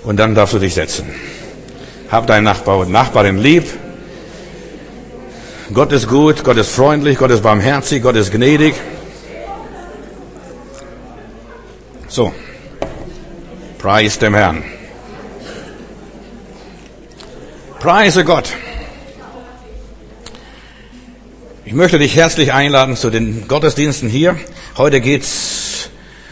und dann darfst du dich setzen. Hab deinen Nachbar und Nachbarin lieb. Gott ist gut, Gott ist freundlich, Gott ist barmherzig, Gott ist gnädig. So, preis dem Herrn. Preise Gott. Ich möchte dich herzlich einladen zu den Gottesdiensten hier. Heute geht's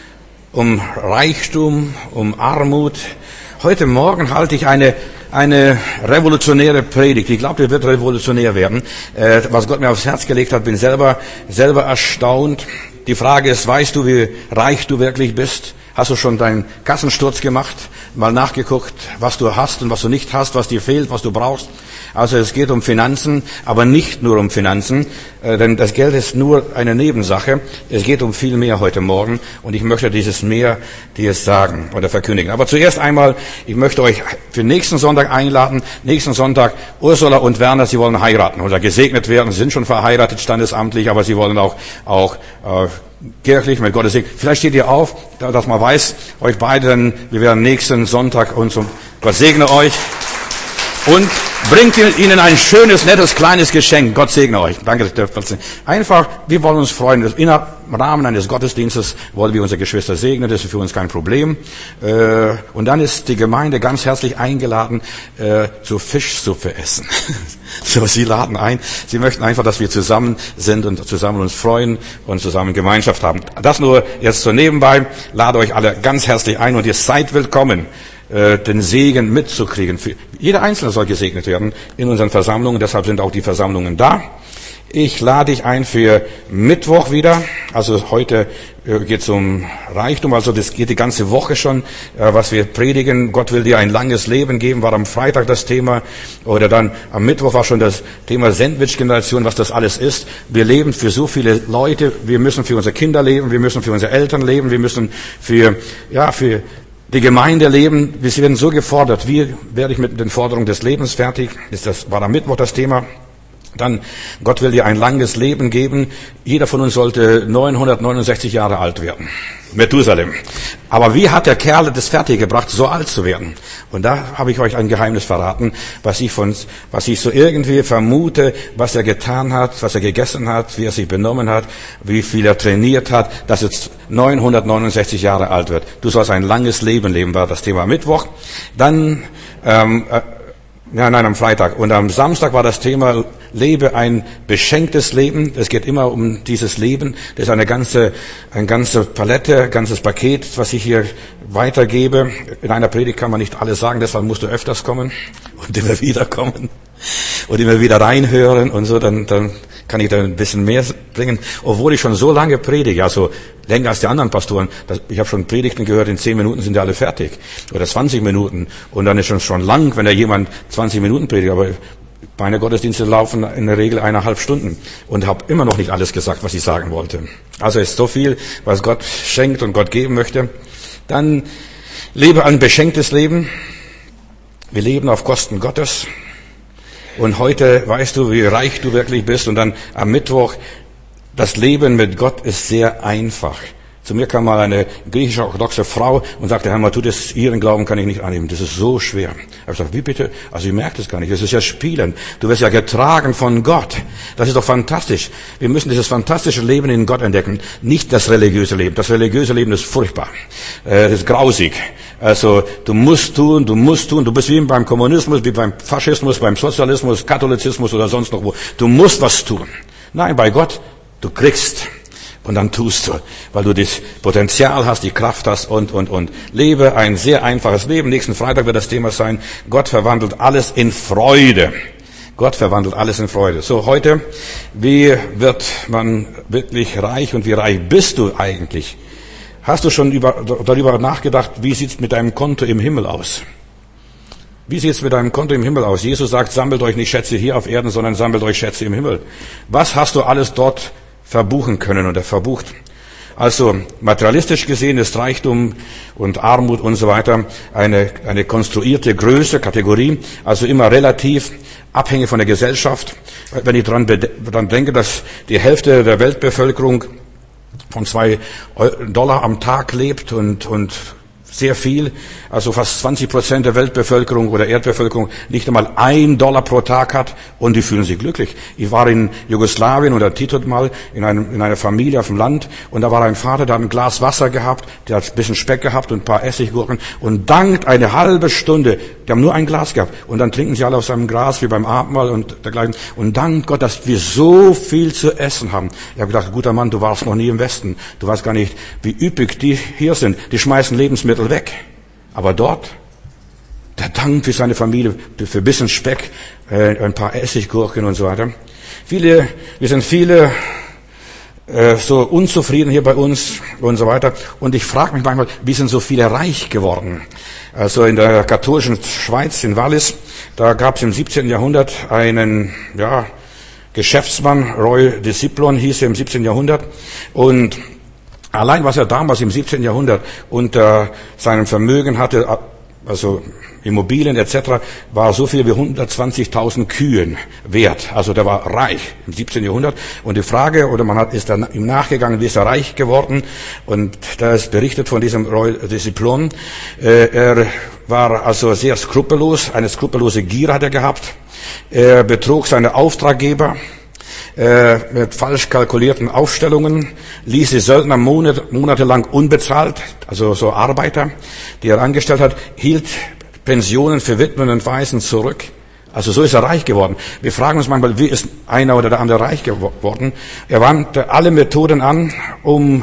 um Reichtum, um Armut. Heute Morgen halte ich eine revolutionäre Predigt. Ich glaube, die wird revolutionär werden. Was Gott mir aufs Herz gelegt hat, bin selber erstaunt. Die Frage ist, weißt du, wie reich du wirklich bist? Hast du schon deinen Kassensturz gemacht? Mal nachgeguckt, was du hast und was du nicht hast, was dir fehlt, was du brauchst? Also es geht um Finanzen, aber nicht nur um Finanzen, denn das Geld ist nur eine Nebensache. Es geht um viel mehr heute Morgen und ich möchte dieses mehr dir sagen oder verkündigen. Aber zuerst einmal, ich möchte euch für nächsten Sonntag einladen. Nächsten Sonntag, Ursula und Werner, sie wollen heiraten oder gesegnet werden. Sie sind schon verheiratet standesamtlich, aber sie wollen auch kirchlich mit Gottes Segen. Vielleicht steht ihr auf, dass man weiß, euch beide, denn wir werden nächsten Sonntag und so. Gott segne euch. Und bringt ihnen ein schönes, nettes, kleines Geschenk. Gott segne euch. Danke, dass ihr dürft. Einfach, wir wollen uns freuen. Im Rahmen eines Gottesdienstes wollen wir unsere Geschwister segnen. Das ist für uns kein Problem. Und dann ist die Gemeinde ganz herzlich eingeladen, zur Fischsuppe essen. So, sie laden ein. Sie möchten einfach, dass wir zusammen sind und zusammen uns freuen und zusammen Gemeinschaft haben. Das nur jetzt so nebenbei. Lade euch alle ganz herzlich ein und ihr seid willkommen, den Segen mitzukriegen. Jeder Einzelne soll gesegnet werden in unseren Versammlungen, deshalb sind auch die Versammlungen da. Ich lade dich ein für Mittwoch wieder, also heute geht es um Reichtum, also das geht die ganze Woche schon, was wir predigen. Gott will dir ein langes Leben geben, war am Freitag das Thema, oder dann am Mittwoch war schon das Thema Sandwich-Generation, was das alles ist. Wir leben für so viele Leute, wir müssen für unsere Kinder leben, wir müssen für unsere Eltern leben, wir müssen für die Gemeinde leben. Wir werden so gefordert. Wie werde ich mit den Forderungen des Lebens fertig? Das war am Mittwoch das Thema. Dann, Gott will dir ein langes Leben geben. Jeder von uns sollte 969 Jahre alt werden. Methusalem. Aber wie hat der Kerl das fertiggebracht, so alt zu werden? Und da habe ich euch ein Geheimnis verraten, was ich so irgendwie vermute, was er getan hat, was er gegessen hat, wie er sich benommen hat, wie viel er trainiert hat, dass jetzt 969 Jahre alt wird. Du sollst ein langes Leben leben, war das Thema Mittwoch. Dann, am Freitag. Und am Samstag war das Thema, lebe ein beschenktes Leben. Es geht immer um dieses Leben. Das ist eine ganze Palette, ein ganzes Paket, was ich hier weitergebe. In einer Predigt kann man nicht alles sagen, deshalb musst du öfters kommen und immer wieder kommen und immer wieder reinhören und so, dann kann ich da ein bisschen mehr bringen. Obwohl ich schon so lange predige, also länger als die anderen Pastoren. Ich habe schon Predigten gehört, in 10 Minuten sind die alle fertig. Oder 20 Minuten. Und dann ist schon lang, wenn da jemand 20 Minuten predigt. Aber meine Gottesdienste laufen in der Regel 1,5 Stunden. Und habe immer noch nicht alles gesagt, was ich sagen wollte. Also ist so viel, was Gott schenkt und Gott geben möchte. Dann lebe ein beschenktes Leben. Wir leben auf Kosten Gottes. Und heute weißt du, wie reich du wirklich bist. Und dann am Mittwoch, das Leben mit Gott ist sehr einfach. Zu mir kam mal eine griechische orthodoxe Frau und sagte, Herr Matthäus, Ihren Glauben kann ich nicht annehmen. Das ist so schwer. Ich habe gesagt, wie bitte? Also ich merke das gar nicht. Das ist ja Spielen. Du wirst ja getragen von Gott. Das ist doch fantastisch. Wir müssen dieses fantastische Leben in Gott entdecken. Nicht das religiöse Leben. Das religiöse Leben ist furchtbar. Das ist grausig. Also du musst tun. Du bist wie beim Kommunismus, wie beim Faschismus, beim Sozialismus, Katholizismus oder sonst noch wo. Du musst was tun. Nein, bei Gott, du kriegst. Und dann tust du, weil du das Potenzial hast, die Kraft hast und. Lebe ein sehr einfaches Leben. Nächsten Freitag wird das Thema sein, Gott verwandelt alles in Freude. Gott verwandelt alles in Freude. So, heute, wie wird man wirklich reich und wie reich bist du eigentlich? Hast du schon darüber nachgedacht, wie sieht's mit deinem Konto im Himmel aus? Wie sieht's mit deinem Konto im Himmel aus? Jesus sagt, sammelt euch nicht Schätze hier auf Erden, sondern sammelt euch Schätze im Himmel. Was hast du alles dort verbuchen können oder verbucht? Also materialistisch gesehen ist Reichtum und Armut und so weiter eine konstruierte Größe, Kategorie, also immer relativ abhängig von der Gesellschaft. Wenn ich dran denke, dass die Hälfte der Weltbevölkerung von $2 am Tag lebt und sehr viel, also fast 20% der Weltbevölkerung oder Erdbevölkerung nicht einmal $1 pro Tag hat und die fühlen sich glücklich. Ich war in Jugoslawien oder Tito mal in einer Familie auf dem Land und da war ein Vater, der hat ein Glas Wasser gehabt, der hat ein bisschen Speck gehabt und ein paar Essiggurken und dankt eine halbe Stunde, die haben nur ein Glas gehabt und dann trinken sie alle aus seinem Glas wie beim Abendmahl und dergleichen und dankt Gott, dass wir so viel zu essen haben. Ich habe gedacht, guter Mann, du warst noch nie im Westen, du weißt gar nicht, wie üppig die hier sind, die schmeißen Lebensmittel weg. Aber dort, der Dank für seine Familie, für ein bisschen Speck, ein paar Essiggurken und so weiter. Wir sind viele so unzufrieden hier bei uns und so weiter. Und ich frage mich manchmal, wie sind so viele reich geworden? Also in der katholischen Schweiz, in Wallis, da gab es im 17. Jahrhundert einen, Geschäftsmann, Roy Disciplon hieß er im 17. Jahrhundert. Und allein was er damals im 17. Jahrhundert unter seinem Vermögen hatte, also Immobilien etc., war so viel wie 120.000 Kühen wert. Also der war reich im 17. Jahrhundert. Und die Frage, ist dann ihm nachgegangen, wie ist er reich geworden? Und da ist berichtet von diesem Roy Disciplon. Er war also sehr skrupellos, eine skrupellose Gier hat er gehabt. Er betrog seine Auftraggeber. Mit falsch kalkulierten Aufstellungen, ließ die Söldner monatelang unbezahlt, also so Arbeiter, die er angestellt hat, hielt Pensionen für Witwen und Waisen zurück. Also so ist er reich geworden. Wir fragen uns manchmal, wie ist einer oder der andere reich geworden? Er wandte alle Methoden an, um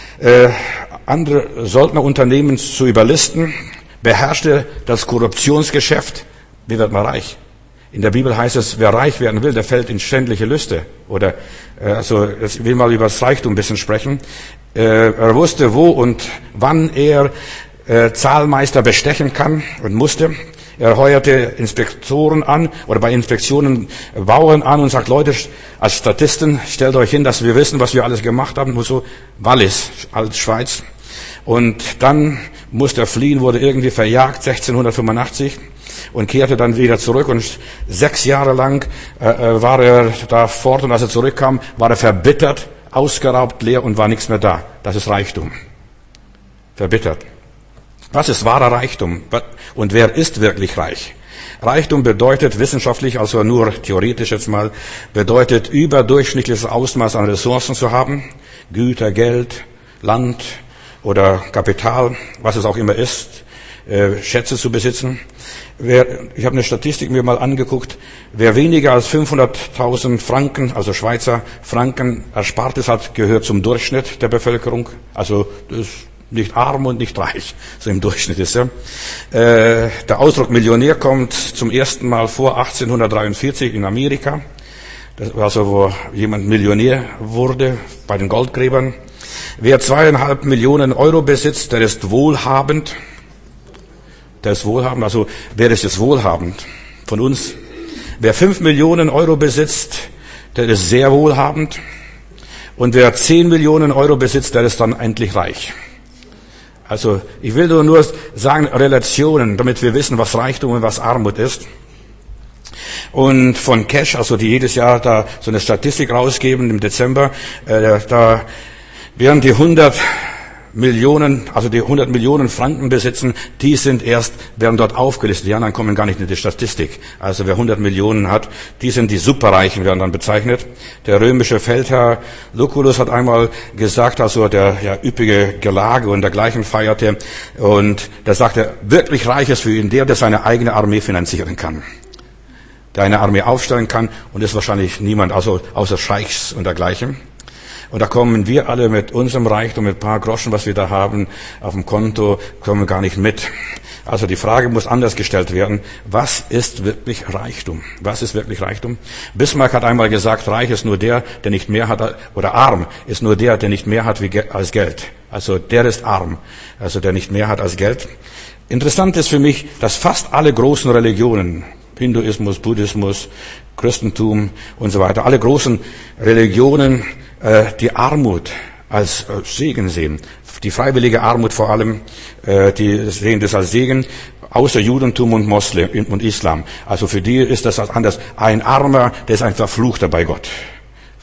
andere Söldnerunternehmen zu überlisten, beherrschte das Korruptionsgeschäft. Wie wird man reich? In der Bibel heißt es, wer reich werden will, der fällt in schändliche Lüste. Oder ich will mal über das Reichtum ein bisschen sprechen. Er wusste, wo und wann er Zahlmeister bestechen kann und musste. Er heuerte Inspektoren an oder bei Inspektionen Bauern an und sagt, Leute, als Statisten, stellt euch hin, dass wir wissen, was wir alles gemacht haben. Nur so Wallis, als Schweiz. Und dann musste er fliehen, wurde irgendwie verjagt, 1685. Und kehrte dann wieder zurück und 6 Jahre lang war er da fort und als er zurückkam, war er verbittert, ausgeraubt, leer und war nichts mehr da. Das ist Reichtum. Verbittert. Was ist wahrer Reichtum? Und wer ist wirklich reich? Reichtum bedeutet wissenschaftlich, also nur theoretisch jetzt mal, bedeutet überdurchschnittliches Ausmaß an Ressourcen zu haben. Güter, Geld, Land oder Kapital, was es auch immer ist, Schätze zu besitzen. Ich habe eine Statistik mir mal angeguckt, wer weniger als 500.000 Franken, also Schweizer Franken, Erspartes hat, gehört zum Durchschnitt der Bevölkerung. Also das ist nicht arm und nicht reich, so im Durchschnitt ist er. Der Ausdruck Millionär kommt zum ersten Mal vor 1843 in Amerika. Das war also, wo jemand Millionär wurde, bei den Goldgräbern. Wer 2,5 Millionen Euro besitzt, der ist wohlhabend. Der ist wohlhabend, also wer ist jetzt wohlhabend von uns? Wer 5 Millionen Euro besitzt, der ist sehr wohlhabend. Und wer 10 Millionen Euro besitzt, der ist dann endlich reich. Also ich will nur sagen, Relationen, damit wir wissen, was Reichtum und was Armut ist. Und von Cash, also die jedes Jahr da so eine Statistik rausgeben im Dezember, da während die 100 Millionen Franken besitzen, werden dort aufgelistet. Die anderen kommen gar nicht in die Statistik. Also wer 100 Millionen hat, die Superreichen, werden dann bezeichnet. Der römische Feldherr Lucullus hat einmal gesagt, also der üppige Gelage und dergleichen feierte, und der sagte, wirklich reich ist für ihn der seine eigene Armee finanzieren kann. Der eine Armee aufstellen kann, und ist wahrscheinlich niemand, also außer Scheichs und dergleichen. Und da kommen wir alle mit unserem Reichtum, mit ein paar Groschen, was wir da haben, auf dem Konto, kommen wir gar nicht mit. Also die Frage muss anders gestellt werden. Was ist wirklich Reichtum? Was ist wirklich Reichtum? Bismarck hat einmal gesagt, reich ist nur der nicht mehr hat, oder arm ist nur der nicht mehr hat als Geld. Also der ist arm, also der nicht mehr hat als Geld. Interessant ist für mich, dass fast alle großen Religionen, Hinduismus, Buddhismus, Christentum und so weiter, alle großen Religionen, die Armut als Segen sehen. Die freiwillige Armut vor allem, die sehen das als Segen, außer Judentum und Moslem und Islam. Also für die ist das anders. Ein Armer, der ist ein Verfluchter bei Gott.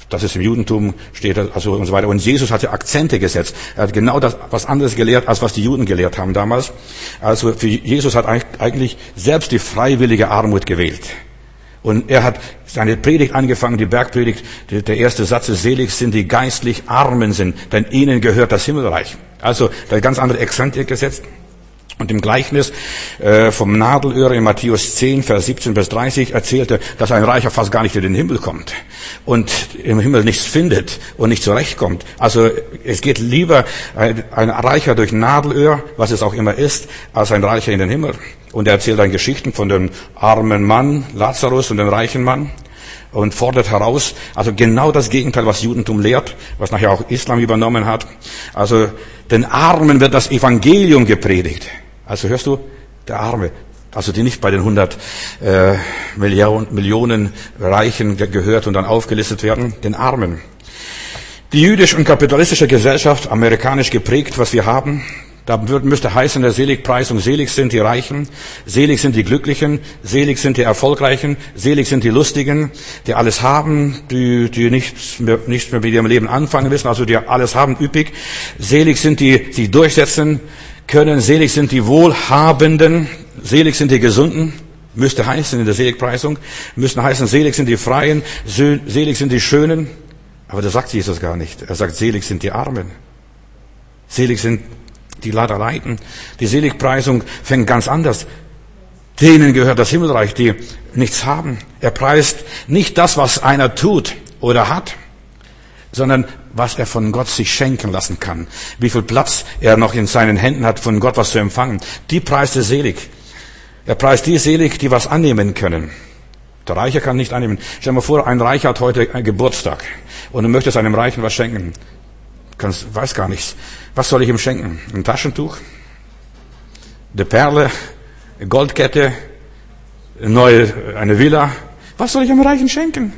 Das ist im Judentum, steht also und so weiter. Und Jesus hatte Akzente gesetzt. Er hat genau das, was anderes gelehrt, als was die Juden gelehrt haben damals. Also für Jesus hat eigentlich selbst die freiwillige Armut gewählt. Und er hat seine Predigt angefangen, die Bergpredigt. Der erste Satz ist: Selig sind die geistlich Armen sind, denn ihnen gehört das Himmelreich. Also da hat ganz andere Akzente gesetzt. Und im Gleichnis vom Nadelöhr in Matthäus 10, Vers 17 bis 30 erzählte, dass ein Reicher fast gar nicht in den Himmel kommt und im Himmel nichts findet und nicht zurechtkommt. Also es geht lieber ein Reicher durch Nadelöhr, was es auch immer ist, als ein Reicher in den Himmel. Und er erzählt dann Geschichten von dem armen Mann Lazarus und dem reichen Mann und fordert heraus, also genau das Gegenteil, was Judentum lehrt, was nachher auch Islam übernommen hat. Also den Armen wird das Evangelium gepredigt. Also hörst du, der Arme, also die nicht bei den 100 Millionen Reichen gehört und dann aufgelistet werden, den Armen. Die jüdische und kapitalistische Gesellschaft, amerikanisch geprägt, was wir haben, da müsste heißen in der Seligpreisung: Selig sind die Reichen, selig sind die Glücklichen, selig sind die Erfolgreichen, selig sind die Lustigen, die alles haben, die nichts mehr mit ihrem Leben anfangen wissen, also die alles haben üppig. Selig sind die sich durchsetzen können, selig sind die Wohlhabenden, selig sind die Gesunden, müsste heißen in der Seligpreisung, müssten heißen: Selig sind die Freien, selig sind die Schönen. Aber das sagt Jesus gar nicht. Er sagt: Selig sind die Armen, selig sind die leider leiden. Die Seligpreisung fängt ganz anders. Denen gehört das Himmelreich, die nichts haben. Er preist nicht das, was einer tut oder hat, sondern was er von Gott sich schenken lassen kann. Wie viel Platz er noch in seinen Händen hat, von Gott was zu empfangen. Die preist er selig. Er preist die selig, die was annehmen können. Der Reiche kann nicht annehmen. Stell dir mal vor, ein Reicher hat heute einen Geburtstag und du möchtest einem Reichen was schenken. Weiß gar nichts. Was soll ich ihm schenken? Ein Taschentuch? Eine Perle? Eine Goldkette? Eine Villa? Was soll ich einem Reichen schenken?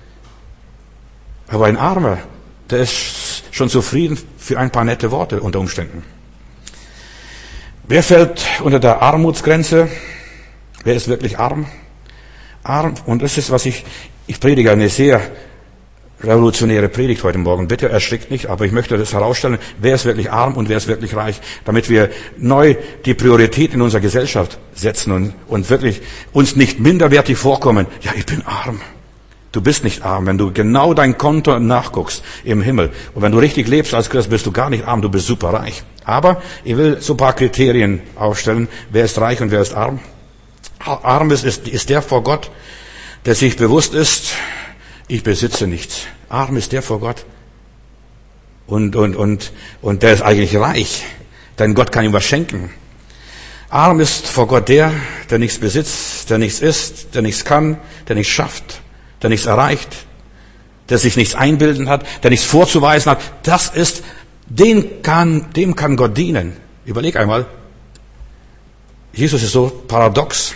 Aber ein Armer, der ist schon zufrieden für ein paar nette Worte unter Umständen. Wer fällt unter der Armutsgrenze? Wer ist wirklich arm? Arm, und das ist, was ich predige eine sehr revolutionäre Predigt heute Morgen. Bitte erschrickt nicht, aber ich möchte das herausstellen, wer ist wirklich arm und wer ist wirklich reich, damit wir neu die Priorität in unserer Gesellschaft setzen und wirklich uns nicht minderwertig vorkommen. Ja, ich bin arm. Du bist nicht arm, wenn du genau dein Konto nachguckst im Himmel. Und wenn du richtig lebst als Christ, bist du gar nicht arm, du bist super reich. Aber ich will so ein paar Kriterien aufstellen. Wer ist reich und wer ist arm? Arm ist der vor Gott, der sich bewusst ist: Ich besitze nichts. Arm ist der vor Gott. Und der ist eigentlich reich, denn Gott kann ihm was schenken. Arm ist vor Gott der nichts besitzt, der nichts ist, der nichts kann, der nichts schafft, der nichts erreicht, der sich nichts einbilden hat, der nichts vorzuweisen hat. Dem kann Gott dienen. Überleg einmal. Jesus ist so paradox.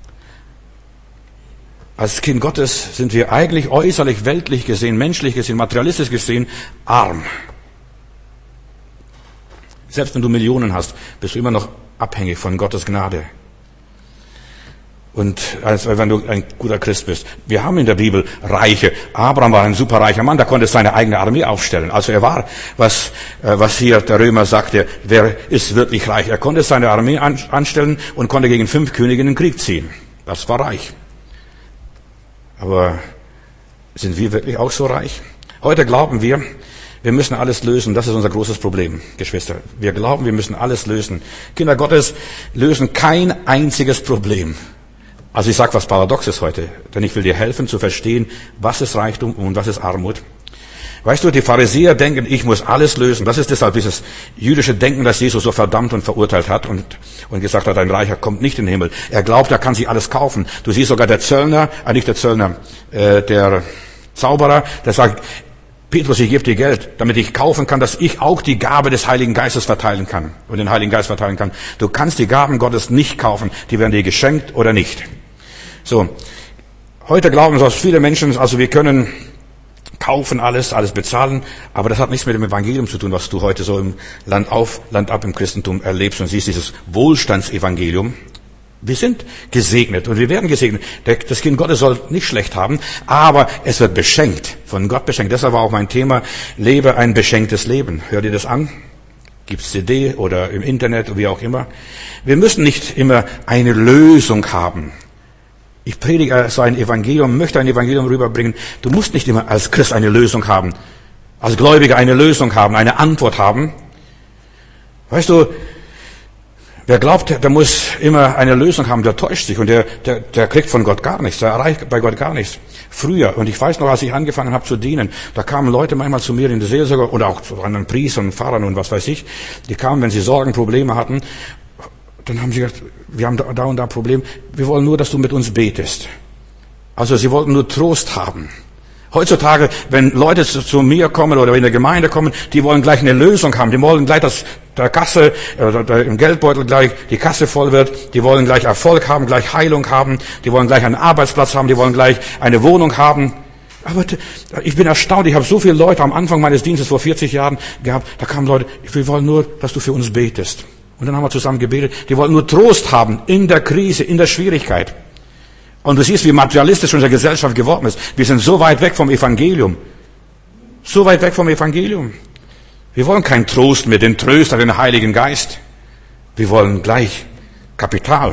Als Kind Gottes sind wir eigentlich äußerlich, weltlich gesehen, menschlich gesehen, materialistisch gesehen arm. Selbst wenn du Millionen hast, bist du immer noch abhängig von Gottes Gnade. Und wenn du ein guter Christ bist. Wir haben in der Bibel Reiche. Abraham war ein superreicher Mann, der konnte seine eigene Armee aufstellen. Also er war, was hier der Römer sagte, wer ist wirklich reich? Er konnte seine Armee anstellen und konnte gegen 5 Könige in den Krieg ziehen. Das war reich. Aber sind wir wirklich auch so reich? Heute glauben wir müssen alles lösen. Das ist unser großes Problem, Geschwister. Wir glauben, wir müssen alles lösen. Kinder Gottes lösen kein einziges Problem. Also ich sage was Paradoxes heute, denn ich will dir helfen zu verstehen, was ist Reichtum und was ist Armut. Weißt du, die Pharisäer denken, ich muss alles lösen. Das ist deshalb dieses jüdische Denken, das Jesus so verdammt und verurteilt hat und gesagt hat, ein Reicher kommt nicht in den Himmel. Er glaubt, er kann sich alles kaufen. Du siehst sogar der Zöllner, der Zauberer, der sagt: Petrus, ich gebe dir Geld, damit ich kaufen kann, dass ich auch die Gabe des Heiligen Geistes verteilen kann und den Heiligen Geist verteilen kann. Du kannst die Gaben Gottes nicht kaufen, die werden dir geschenkt oder nicht. So, heute glauben so viele Menschen, also wir können kaufen alles bezahlen, aber das hat nichts mit dem Evangelium zu tun, was du heute so im Land auf, Land ab im Christentum erlebst und siehst, dieses Wohlstandsevangelium. Wir sind gesegnet und wir werden gesegnet. Das Kind Gottes soll nicht schlecht haben, aber es wird beschenkt, von Gott beschenkt. Deshalb war auch mein Thema, lebe ein beschenktes Leben. Hört ihr das an? Gibt's CD oder im Internet, wie auch immer. Wir müssen nicht immer eine Lösung haben. Ich predige so ein Evangelium, möchte ein Evangelium rüberbringen. Du musst nicht immer als Christ eine Lösung haben, als Gläubiger eine Lösung haben, eine Antwort haben. Weißt du, wer glaubt, der muss immer eine Lösung haben, der täuscht sich und der kriegt von Gott gar nichts, der erreicht bei Gott gar nichts. Früher, und ich weiß noch, als ich angefangen habe zu dienen, da kamen Leute manchmal zu mir in der Seelsorge oder auch zu anderen Priestern und Pfarrern und was weiß ich, die kamen, wenn sie Sorgen, Probleme hatten, dann haben sie gesagt, wir haben da und da ein Problem, wir wollen nur, dass du mit uns betest. Also sie wollten nur Trost haben. Heutzutage, wenn Leute zu mir kommen oder in der Gemeinde kommen, die wollen gleich eine Lösung haben. Die wollen gleich, dass der Kasse, im Geldbeutel gleich die Kasse voll wird. Die wollen gleich Erfolg haben, gleich Heilung haben. Die wollen gleich einen Arbeitsplatz haben. Die wollen gleich eine Wohnung haben. Aber ich bin erstaunt. Ich habe so viele Leute am Anfang meines Dienstes vor 40 Jahren gehabt. Da kamen Leute, wir wollen nur, dass du für uns betest. Und dann haben wir zusammen gebetet. Die wollten nur Trost haben in der Krise, in der Schwierigkeit. Und du siehst, wie materialistisch unsere Gesellschaft geworden ist. Wir sind so weit weg vom Evangelium. So weit weg vom Evangelium. Wir wollen keinen Trost mehr, den Tröster, den Heiligen Geist. Wir wollen gleich Kapital.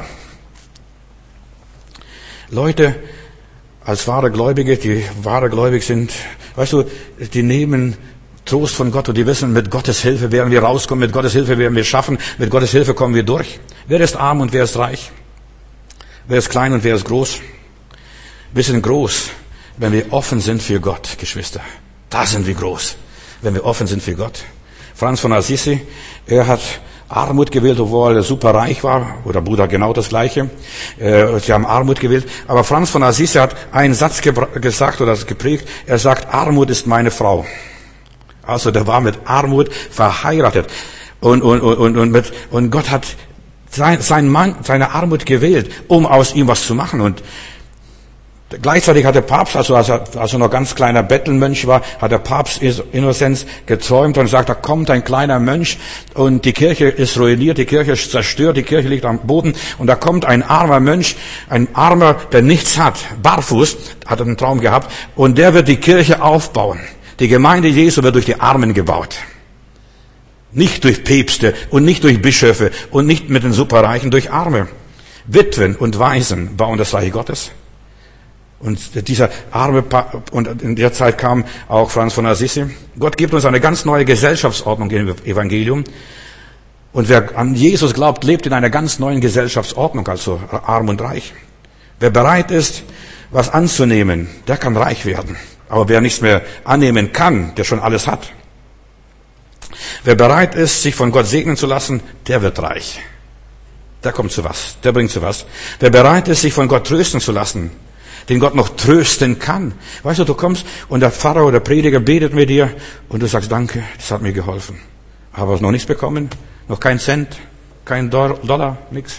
Leute, als wahre Gläubige, die wahre gläubig sind, weißt du, die nehmen Trost von Gott und die wissen, mit Gottes Hilfe werden wir rauskommen, mit Gottes Hilfe werden wir schaffen, mit Gottes Hilfe kommen wir durch. Wer ist arm und wer ist reich? Wer ist klein und wer ist groß? Wir sind groß, wenn wir offen sind für Gott, Geschwister. Da sind wir groß, wenn wir offen sind für Gott. Franz von Assisi, er hat Armut gewählt, obwohl er super reich war, oder Buddha genau das Gleiche. Sie haben Armut gewählt. Aber Franz von Assisi hat einen Satz gesagt oder geprägt. Er sagt, Armut ist meine Frau. Also der war mit Armut verheiratet. Und Gott hat seinen Mann, seine Armut gewählt, um aus ihm was zu machen. Und gleichzeitig hat der Papst, als er noch ganz kleiner Bettelmönch war, hat der Papst Innozenz geträumt und sagt, da kommt ein kleiner Mönch und die Kirche ist ruiniert, die Kirche ist zerstört, die Kirche liegt am Boden und da kommt ein armer Mönch, ein Armer, der nichts hat, barfuß, hat er einen Traum gehabt und der wird die Kirche aufbauen. Die Gemeinde Jesu wird durch die Armen gebaut. Nicht durch Päpste und nicht durch Bischöfe und nicht mit den Superreichen, durch Arme. Witwen und Waisen bauen das Reich Gottes. Und dieser arme und in der Zeit kam auch Franz von Assisi. Gott gibt uns eine ganz neue Gesellschaftsordnung im Evangelium. Und wer an Jesus glaubt, lebt in einer ganz neuen Gesellschaftsordnung, also arm und reich. Wer bereit ist, was anzunehmen, der kann reich werden. Aber wer nichts mehr annehmen kann, der schon alles hat. Wer bereit ist, sich von Gott segnen zu lassen, der wird reich. Der kommt zu was, der bringt zu was. Wer bereit ist, sich von Gott trösten zu lassen, den Gott noch trösten kann. Weißt du kommst und der Pfarrer oder Prediger betet mit dir und du sagst, danke, das hat mir geholfen. Aber noch nichts bekommen, noch kein Cent, kein Dollar, nichts.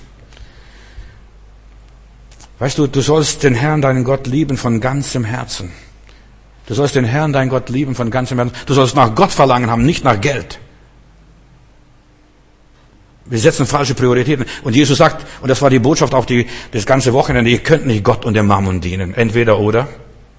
Weißt du, du sollst den Herrn, deinen Gott, lieben von ganzem Herzen. Du sollst den Herrn, deinen Gott, lieben von ganzem Herzen. Du sollst nach Gott verlangen haben, nicht nach Geld. Wir setzen falsche Prioritäten. Und Jesus sagt, und das war die Botschaft auf das ganze Wochenende, ihr könnt nicht Gott und dem Mammon dienen. Entweder oder.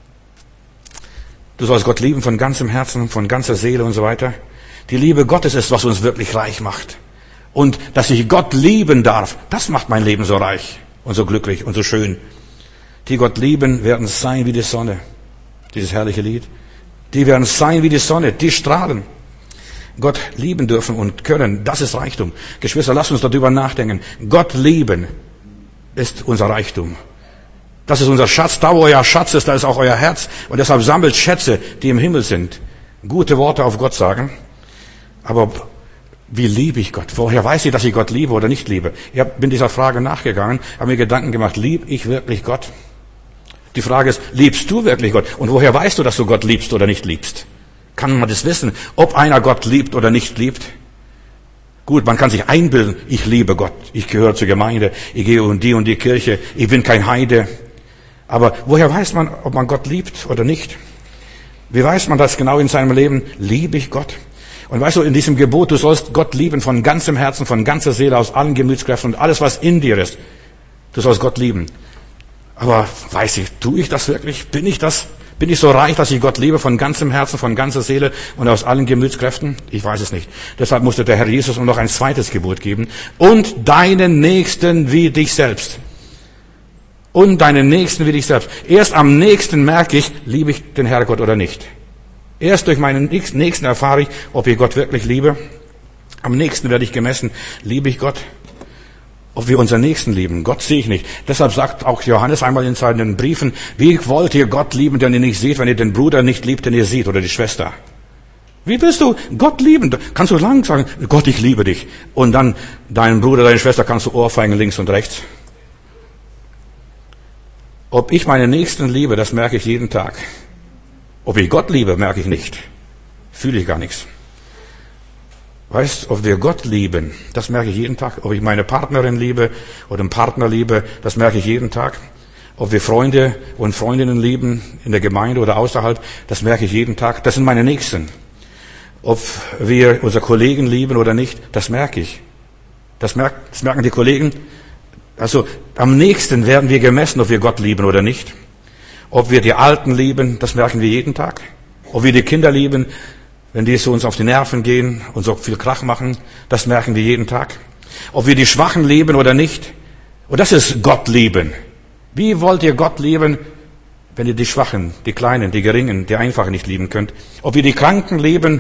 Du sollst Gott lieben von ganzem Herzen, von ganzer Seele und so weiter. Die Liebe Gottes ist, was uns wirklich reich macht. Und dass ich Gott lieben darf, das macht mein Leben so reich und so glücklich und so schön. Die Gott lieben, werden sein wie die Sonne. Dieses herrliche Lied. Die werden sein wie die Sonne, die strahlen. Gott lieben dürfen und können, das ist Reichtum. Geschwister, lasst uns darüber nachdenken. Gott lieben ist unser Reichtum. Das ist unser Schatz. Da, wo euer Schatz ist, da ist auch euer Herz. Und deshalb sammelt Schätze, die im Himmel sind. Gute Worte auf Gott sagen. Aber wie liebe ich Gott? Woher weiß ich, dass ich Gott liebe oder nicht liebe? Ich bin dieser Frage nachgegangen, habe mir Gedanken gemacht, liebe ich wirklich Gott? Die Frage ist, liebst du wirklich Gott? Und woher weißt du, dass du Gott liebst oder nicht liebst? Kann man das wissen, ob einer Gott liebt oder nicht liebt? Gut, man kann sich einbilden, ich liebe Gott, ich gehöre zur Gemeinde, ich gehe in die Kirche, ich bin kein Heide. Aber woher weiß man, ob man Gott liebt oder nicht? Wie weiß man das genau in seinem Leben? Liebe ich Gott? Und weißt du, in diesem Gebot, du sollst Gott lieben von ganzem Herzen, von ganzer Seele, aus allen Gemütskräften und alles, was in dir ist. Du sollst Gott lieben. Aber weiß ich, tue ich das wirklich? Bin ich das? Bin ich so reich, dass ich Gott liebe von ganzem Herzen, von ganzer Seele und aus allen Gemütskräften? Ich weiß es nicht. Deshalb musste der Herr Jesus uns noch ein zweites Gebot geben. Und deinen Nächsten wie dich selbst. Und deinen Nächsten wie dich selbst. Erst am nächsten merke ich, liebe ich den Herrgott oder nicht. Erst durch meinen Nächsten erfahre ich, ob ich Gott wirklich liebe. Am nächsten werde ich gemessen, liebe ich Gott? Ob wir unseren Nächsten lieben. Gott sehe ich nicht. Deshalb sagt auch Johannes einmal in seinen Briefen, wie wollt ihr Gott lieben, den ihr nicht seht, wenn ihr den Bruder nicht liebt, den ihr seht, oder die Schwester? Wie willst du Gott lieben? Kannst du lang sagen, Gott, ich liebe dich. Und dann deinen Bruder, deine Schwester kannst du ohrfeigen links und rechts. Ob ich meinen Nächsten liebe, das merke ich jeden Tag. Ob ich Gott liebe, merke ich nicht. Fühle ich gar nichts. Weißt, ob wir Gott lieben, das merke ich jeden Tag. Ob ich meine Partnerin liebe oder einen Partner liebe, das merke ich jeden Tag. Ob wir Freunde und Freundinnen lieben, in der Gemeinde oder außerhalb, das merke ich jeden Tag. Das sind meine Nächsten. Ob wir unsere Kollegen lieben oder nicht, das merke ich. Das merken die Kollegen. Also am nächsten werden wir gemessen, ob wir Gott lieben oder nicht. Ob wir die Alten lieben, das merken wir jeden Tag. Ob wir die Kinder lieben, wenn die so uns auf die Nerven gehen und so viel Krach machen, das merken wir jeden Tag. Ob wir die Schwachen lieben oder nicht. Und das ist Gott lieben. Wie wollt ihr Gott lieben, wenn ihr die Schwachen, die Kleinen, die Geringen, die Einfachen nicht lieben könnt? Ob wir die Kranken lieben,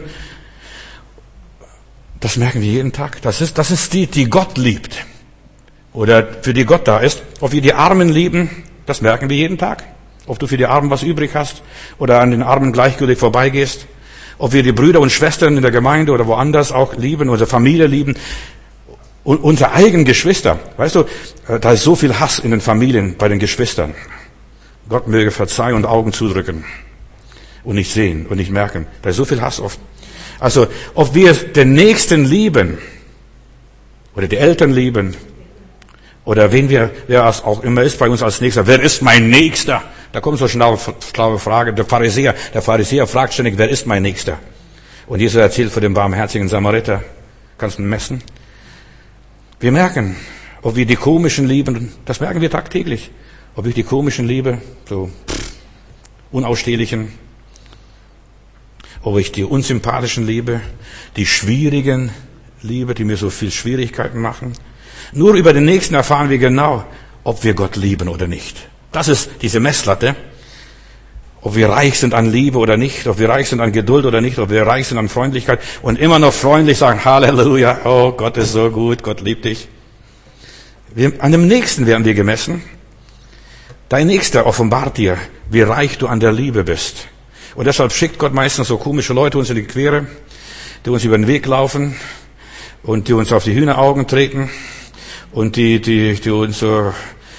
das merken wir jeden Tag. Das ist die Gott liebt. Oder für die Gott da ist. Ob wir die Armen lieben, das merken wir jeden Tag. Ob du für die Armen was übrig hast oder an den Armen gleichgültig vorbeigehst. Ob wir die Brüder und Schwestern in der Gemeinde oder woanders auch lieben, unsere Familie lieben und unsere eigenen Geschwister. Weißt du, da ist so viel Hass in den Familien bei den Geschwistern. Gott möge verzeihen und Augen zudrücken und nicht sehen und nicht merken. Da ist so viel Hass oft. Also, ob wir den Nächsten lieben oder die Eltern lieben oder wer es auch immer ist bei uns als Nächster. Wer ist mein Nächster? Da kommt so eine schlaue Frage. Der Pharisäer fragt ständig, wer ist mein Nächster? Und Jesus erzählt von dem barmherzigen Samariter. Kannst du messen? Wir merken, ob wir die Komischen lieben, das merken wir tagtäglich. Ob ich die Komischen liebe, so Unausstehlichen. Ob ich die Unsympathischen liebe, die Schwierigen liebe, die mir so viel Schwierigkeiten machen. Nur über den Nächsten erfahren wir genau, ob wir Gott lieben oder nicht. Das ist diese Messlatte. Ob wir reich sind an Liebe oder nicht, ob wir reich sind an Geduld oder nicht, ob wir reich sind an Freundlichkeit und immer noch freundlich sagen, Halleluja, oh Gott ist so gut, Gott liebt dich. An dem Nächsten werden wir gemessen. Dein Nächster offenbart dir, wie reich du an der Liebe bist. Und deshalb schickt Gott meistens so komische Leute uns in die Quere, die uns über den Weg laufen und die uns auf die Hühneraugen treten und die uns so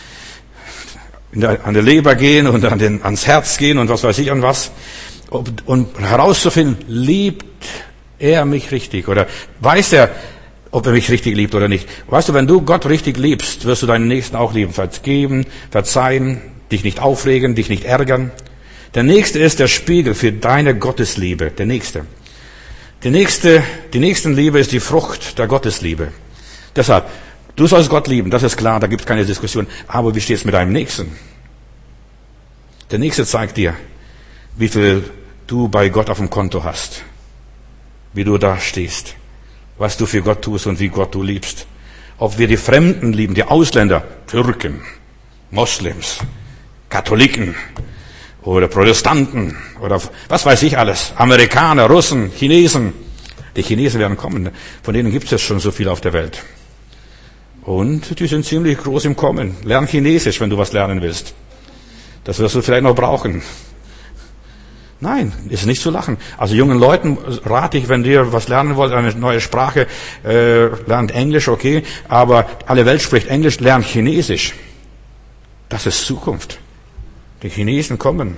an der Leber gehen und ans Herz gehen und was weiß ich an was. Und herauszufinden, liebt er mich richtig oder weiß er, ob er mich richtig liebt oder nicht. Weißt du, wenn du Gott richtig liebst, wirst du deinen Nächsten auch lieben. Vergeben, verzeihen, dich nicht aufregen, dich nicht ärgern. Der Nächste ist der Spiegel für deine Gottesliebe. Der Nächste. Die Nächstenliebe ist die Frucht der Gottesliebe. Deshalb, du sollst Gott lieben, das ist klar, da gibt es keine Diskussion. Aber wie steht es mit deinem Nächsten? Der Nächste zeigt dir, wie viel du bei Gott auf dem Konto hast. Wie du da stehst. Was du für Gott tust und wie Gott du liebst. Ob wir die Fremden lieben, die Ausländer, Türken, Moslems, Katholiken oder Protestanten oder was weiß ich alles, Amerikaner, Russen, Chinesen. Die Chinesen werden kommen, von denen gibt es schon so viel auf der Welt. Und die sind ziemlich groß im Kommen. Lern Chinesisch, wenn du was lernen willst. Das wirst du vielleicht noch brauchen. Nein, ist nicht zu lachen. Also jungen Leuten rate ich, wenn ihr was lernen wollt, eine neue Sprache, lernt Englisch, okay, aber alle Welt spricht Englisch, lernt Chinesisch. Das ist Zukunft. Die Chinesen kommen.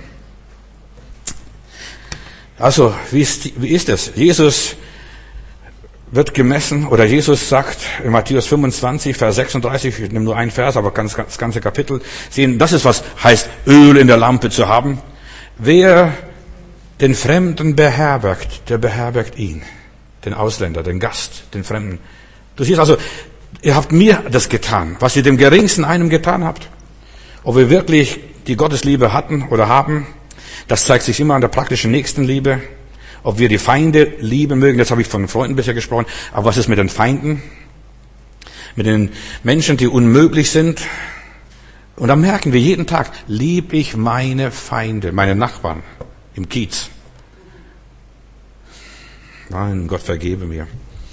Also, wie ist es? Jesus wird gemessen, oder Jesus sagt in Matthäus 25, Vers 36, ich nehme nur einen Vers, aber das ganze Kapitel, sehen, das ist, was heißt, Öl in der Lampe zu haben. Wer den Fremden beherbergt, der beherbergt ihn. Den Ausländer, den Gast, den Fremden. Du siehst also, Ihr habt mir das getan, was ihr dem geringsten einem getan habt. Ob wir wirklich die Gottesliebe hatten oder haben, das zeigt sich immer an der praktischen Nächstenliebe. Ob wir die Feinde lieben mögen, das habe ich von Freunden bisher gesprochen. Aber was ist mit den Feinden? Mit den Menschen, die unmöglich sind? Und da merken wir jeden Tag, lieb ich meine Feinde, meine Nachbarn im Kiez. Mein Gott, vergebe mir.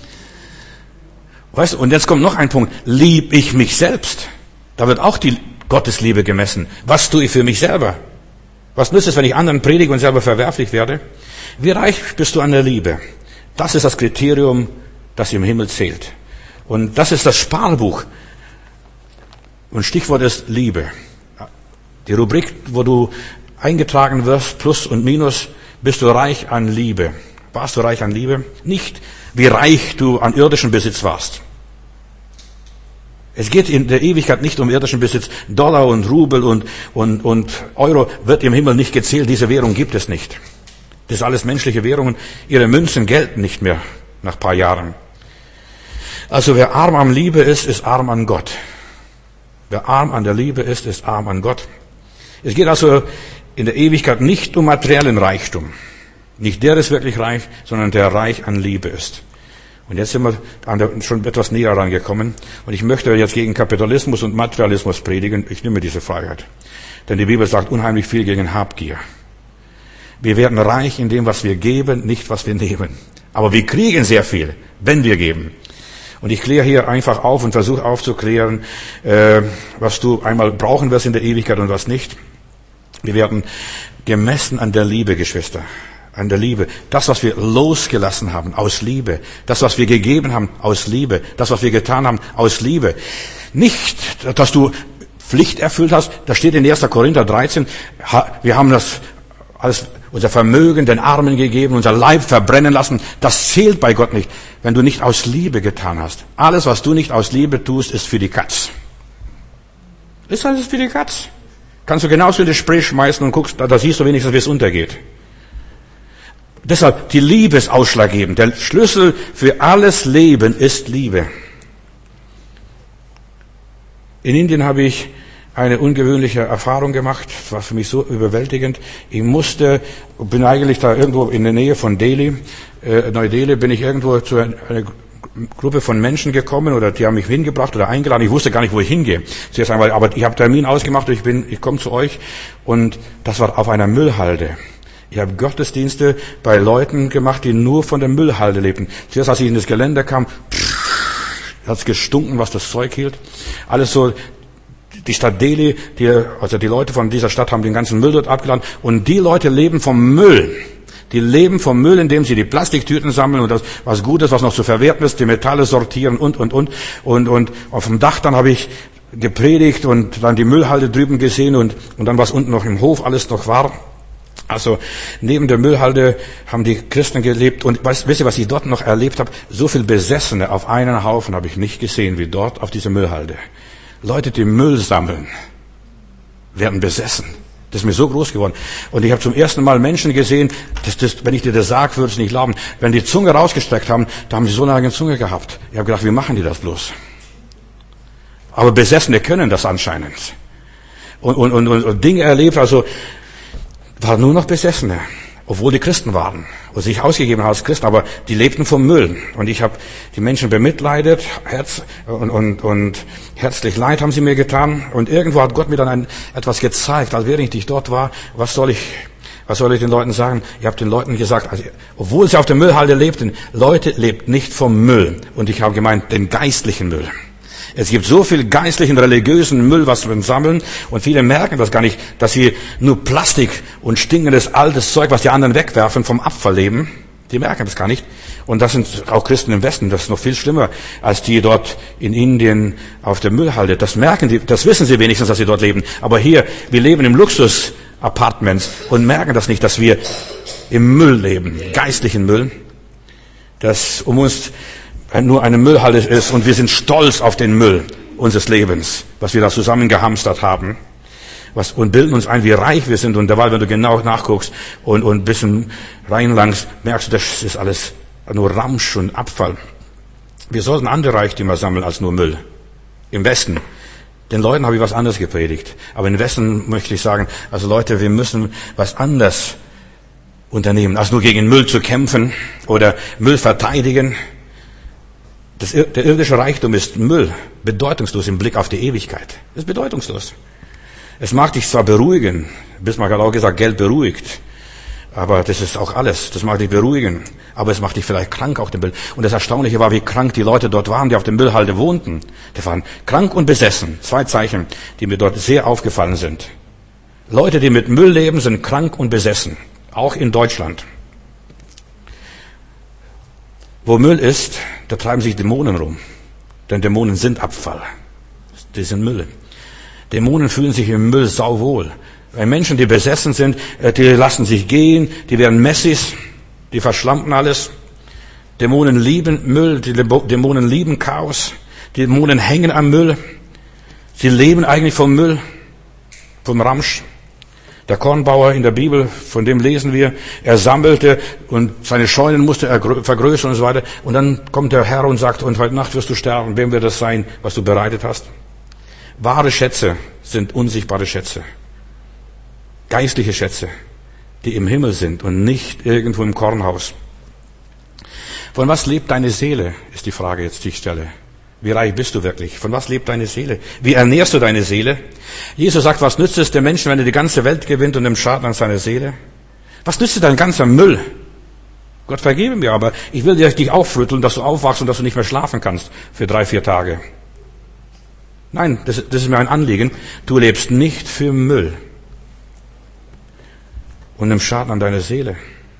Weißt du, und jetzt kommt noch ein Punkt. Lieb ich mich selbst? Da wird auch die Gottesliebe gemessen. Was tue ich für mich selber? Was nützt es, wenn ich anderen predige und selber verwerflich werde? Wie reich bist du an der Liebe? Das ist das Kriterium, das im Himmel zählt. Und das ist das Sparbuch. Und Stichwort ist Liebe. Die Rubrik, wo du eingetragen wirst, Plus und Minus, bist du reich an Liebe. Warst du reich an Liebe? Nicht, wie reich du an irdischem Besitz warst. Es geht in der Ewigkeit nicht um irdischen Besitz. Dollar und Rubel und Euro wird im Himmel nicht gezählt. Diese Währung gibt es nicht. Das sind alles menschliche Währungen. Ihre Münzen gelten nicht mehr nach ein paar Jahren. Also wer arm an Liebe ist arm an Gott. Wer arm an der Liebe ist arm an Gott. Es geht also in der Ewigkeit nicht um materiellen Reichtum. Nicht der ist wirklich reich, sondern der reich an Liebe ist. Und jetzt sind wir schon etwas näher rangekommen. Und ich möchte jetzt gegen Kapitalismus und Materialismus predigen. Ich nehme diese Freiheit. Denn die Bibel sagt unheimlich viel gegen Habgier. Wir werden reich in dem, was wir geben, nicht was wir nehmen. Aber wir kriegen sehr viel, wenn wir geben. Und ich kläre hier einfach auf und versuche aufzuklären, was du einmal brauchen wirst in der Ewigkeit und was nicht. Wir werden gemessen an der Liebe, Geschwister. An der Liebe. Das, was wir losgelassen haben, aus Liebe. Das, was wir gegeben haben, aus Liebe. Das, was wir getan haben, aus Liebe. Nicht, dass du Pflicht erfüllt hast. Da steht in 1. Korinther 13, wir haben das alles, unser Vermögen den Armen gegeben, unser Leib verbrennen lassen. Das zählt bei Gott nicht, wenn du nicht aus Liebe getan hast. Alles, was du nicht aus Liebe tust, ist für die Katz. Ist alles für die Katz. Kannst du genauso in das Spray schmeißen und guckst, da siehst du wenigstens, wie es untergeht. Deshalb, die Liebe ist ausschlaggebend. Der Schlüssel für alles Leben ist Liebe. In Indien habe ich eine ungewöhnliche Erfahrung gemacht. Das war für mich so überwältigend. Bin eigentlich da irgendwo in der Nähe von Delhi, Neu-Delhi, bin ich irgendwo zu einer Gruppe von Menschen gekommen oder die haben mich hingebracht oder eingeladen. Ich wusste gar nicht, wo ich hingehe. Zuerst einmal, aber ich habe Termin ausgemacht und ich komme zu euch und das war auf einer Müllhalde. Ich habe Gottesdienste bei Leuten gemacht, die nur von der Müllhalde lebten. Zuerst, als ich in das Gelände kam, hat es gestunken, was das Zeug hielt. Alles so, die Stadt Delhi, also die Leute von dieser Stadt haben den ganzen Müll dort abgeladen. Und die Leute leben vom Müll. Die leben vom Müll, indem sie die Plastiktüten sammeln und das, was Gutes, was noch zu verwerten ist, die Metalle sortieren und. Und auf dem Dach dann habe ich gepredigt und dann die Müllhalde drüben gesehen und dann, was unten noch im Hof alles noch war. Also neben der Müllhalde haben die Christen gelebt und wisst ihr, was ich dort noch erlebt habe? So viel Besessene auf einen Haufen habe ich nicht gesehen wie dort auf dieser Müllhalde. Leute, die Müll sammeln, werden besessen. Das ist mir so groß geworden. Und ich habe zum ersten Mal Menschen gesehen, wenn ich dir das sage, würdest du nicht glauben. Wenn die Zunge rausgestreckt haben, da haben sie so eine lange Zunge gehabt. Ich habe gedacht, wie machen die das bloß? Aber Besessene können das anscheinend. Und Dinge erlebt, also waren nur noch Besessene, obwohl die Christen waren und sich ausgegeben haben als Christen, aber die lebten vom Müll. Und ich habe die Menschen bemitleidet, und herzlich Leid haben sie mir getan. Und irgendwo hat Gott mir dann etwas gezeigt, als während ich dort war. Was soll ich den Leuten sagen? Ich habe den Leuten gesagt, also, obwohl sie auf der Müllhalde lebten, Leute, lebt nicht vom Müll. Und ich habe gemeint, den geistlichen Müll. Es gibt so viel geistlichen, religiösen Müll, was wir sammeln, und viele merken das gar nicht, dass sie nur Plastik und stinkendes altes Zeug, was die anderen wegwerfen, vom Abfall leben. Die merken das gar nicht. Und das sind auch Christen im Westen, das ist noch viel schlimmer, als die dort in Indien auf der Müllhalde. Das merken die, das wissen sie wenigstens, dass sie dort leben. Aber hier, wir leben im Luxus-Apartments und merken das nicht, dass wir im Müll leben, geistlichen Müll, das um uns nur eine Müllhalde ist und wir sind stolz auf den Müll unseres Lebens, was wir da zusammengehamstert haben, und bilden uns ein, wie reich wir sind, und dabei, wenn du genau nachguckst und ein bisschen reinlangst, merkst du, das ist alles nur Ramsch und Abfall. Wir sollten andere Reichtümer sammeln als nur Müll. Im Westen. Den Leuten habe ich was anderes gepredigt. Aber im Westen möchte ich sagen, also Leute, wir müssen was anderes unternehmen, als nur gegen Müll zu kämpfen oder Müll verteidigen. Der irdische Reichtum ist Müll, bedeutungslos im Blick auf die Ewigkeit. Das ist bedeutungslos. Es mag dich zwar beruhigen, Bismarck hat auch gesagt, Geld beruhigt, aber das ist auch alles, das mag dich beruhigen, aber es macht dich vielleicht krank auf dem Müll. Und das Erstaunliche war, wie krank die Leute dort waren, die auf dem Müllhalde wohnten. Die waren krank und besessen. 2 Zeichen, die mir dort sehr aufgefallen sind. Leute, die mit Müll leben, sind krank und besessen. Auch in Deutschland. Wo Müll ist, da treiben sich Dämonen rum. Denn Dämonen sind Abfall. Die sind Müll. Dämonen fühlen sich im Müll sauwohl. Weil Menschen, die besessen sind, die lassen sich gehen, die werden Messis, die verschlampen alles. Dämonen lieben Müll, die Dämonen lieben Chaos. Dämonen hängen am Müll. Sie leben eigentlich vom Müll, vom Ramsch. Der Kornbauer in der Bibel, von dem lesen wir, er sammelte und seine Scheunen musste er vergrößern und so weiter. Und dann kommt der Herr und sagt, und heute Nacht wirst du sterben. Wem wird das sein, was du bereitet hast? Wahre Schätze sind unsichtbare Schätze. Geistliche Schätze, die im Himmel sind und nicht irgendwo im Kornhaus. Von was lebt deine Seele, ist die Frage jetzt, die ich stelle. Wie reich bist du wirklich? Von was lebt deine Seele? Wie ernährst du deine Seele? Jesus sagt, was nützt es dem Menschen, wenn er die ganze Welt gewinnt und nimmt Schaden an seiner Seele? Was nützt dir dein ganzer Müll? Gott vergebe mir, aber ich will dich aufrütteln, dass du aufwachst und dass du nicht mehr schlafen kannst für 3-4 Tage. Nein, das ist mir ein Anliegen. Du lebst nicht für Müll und nimmst Schaden an deiner Seele.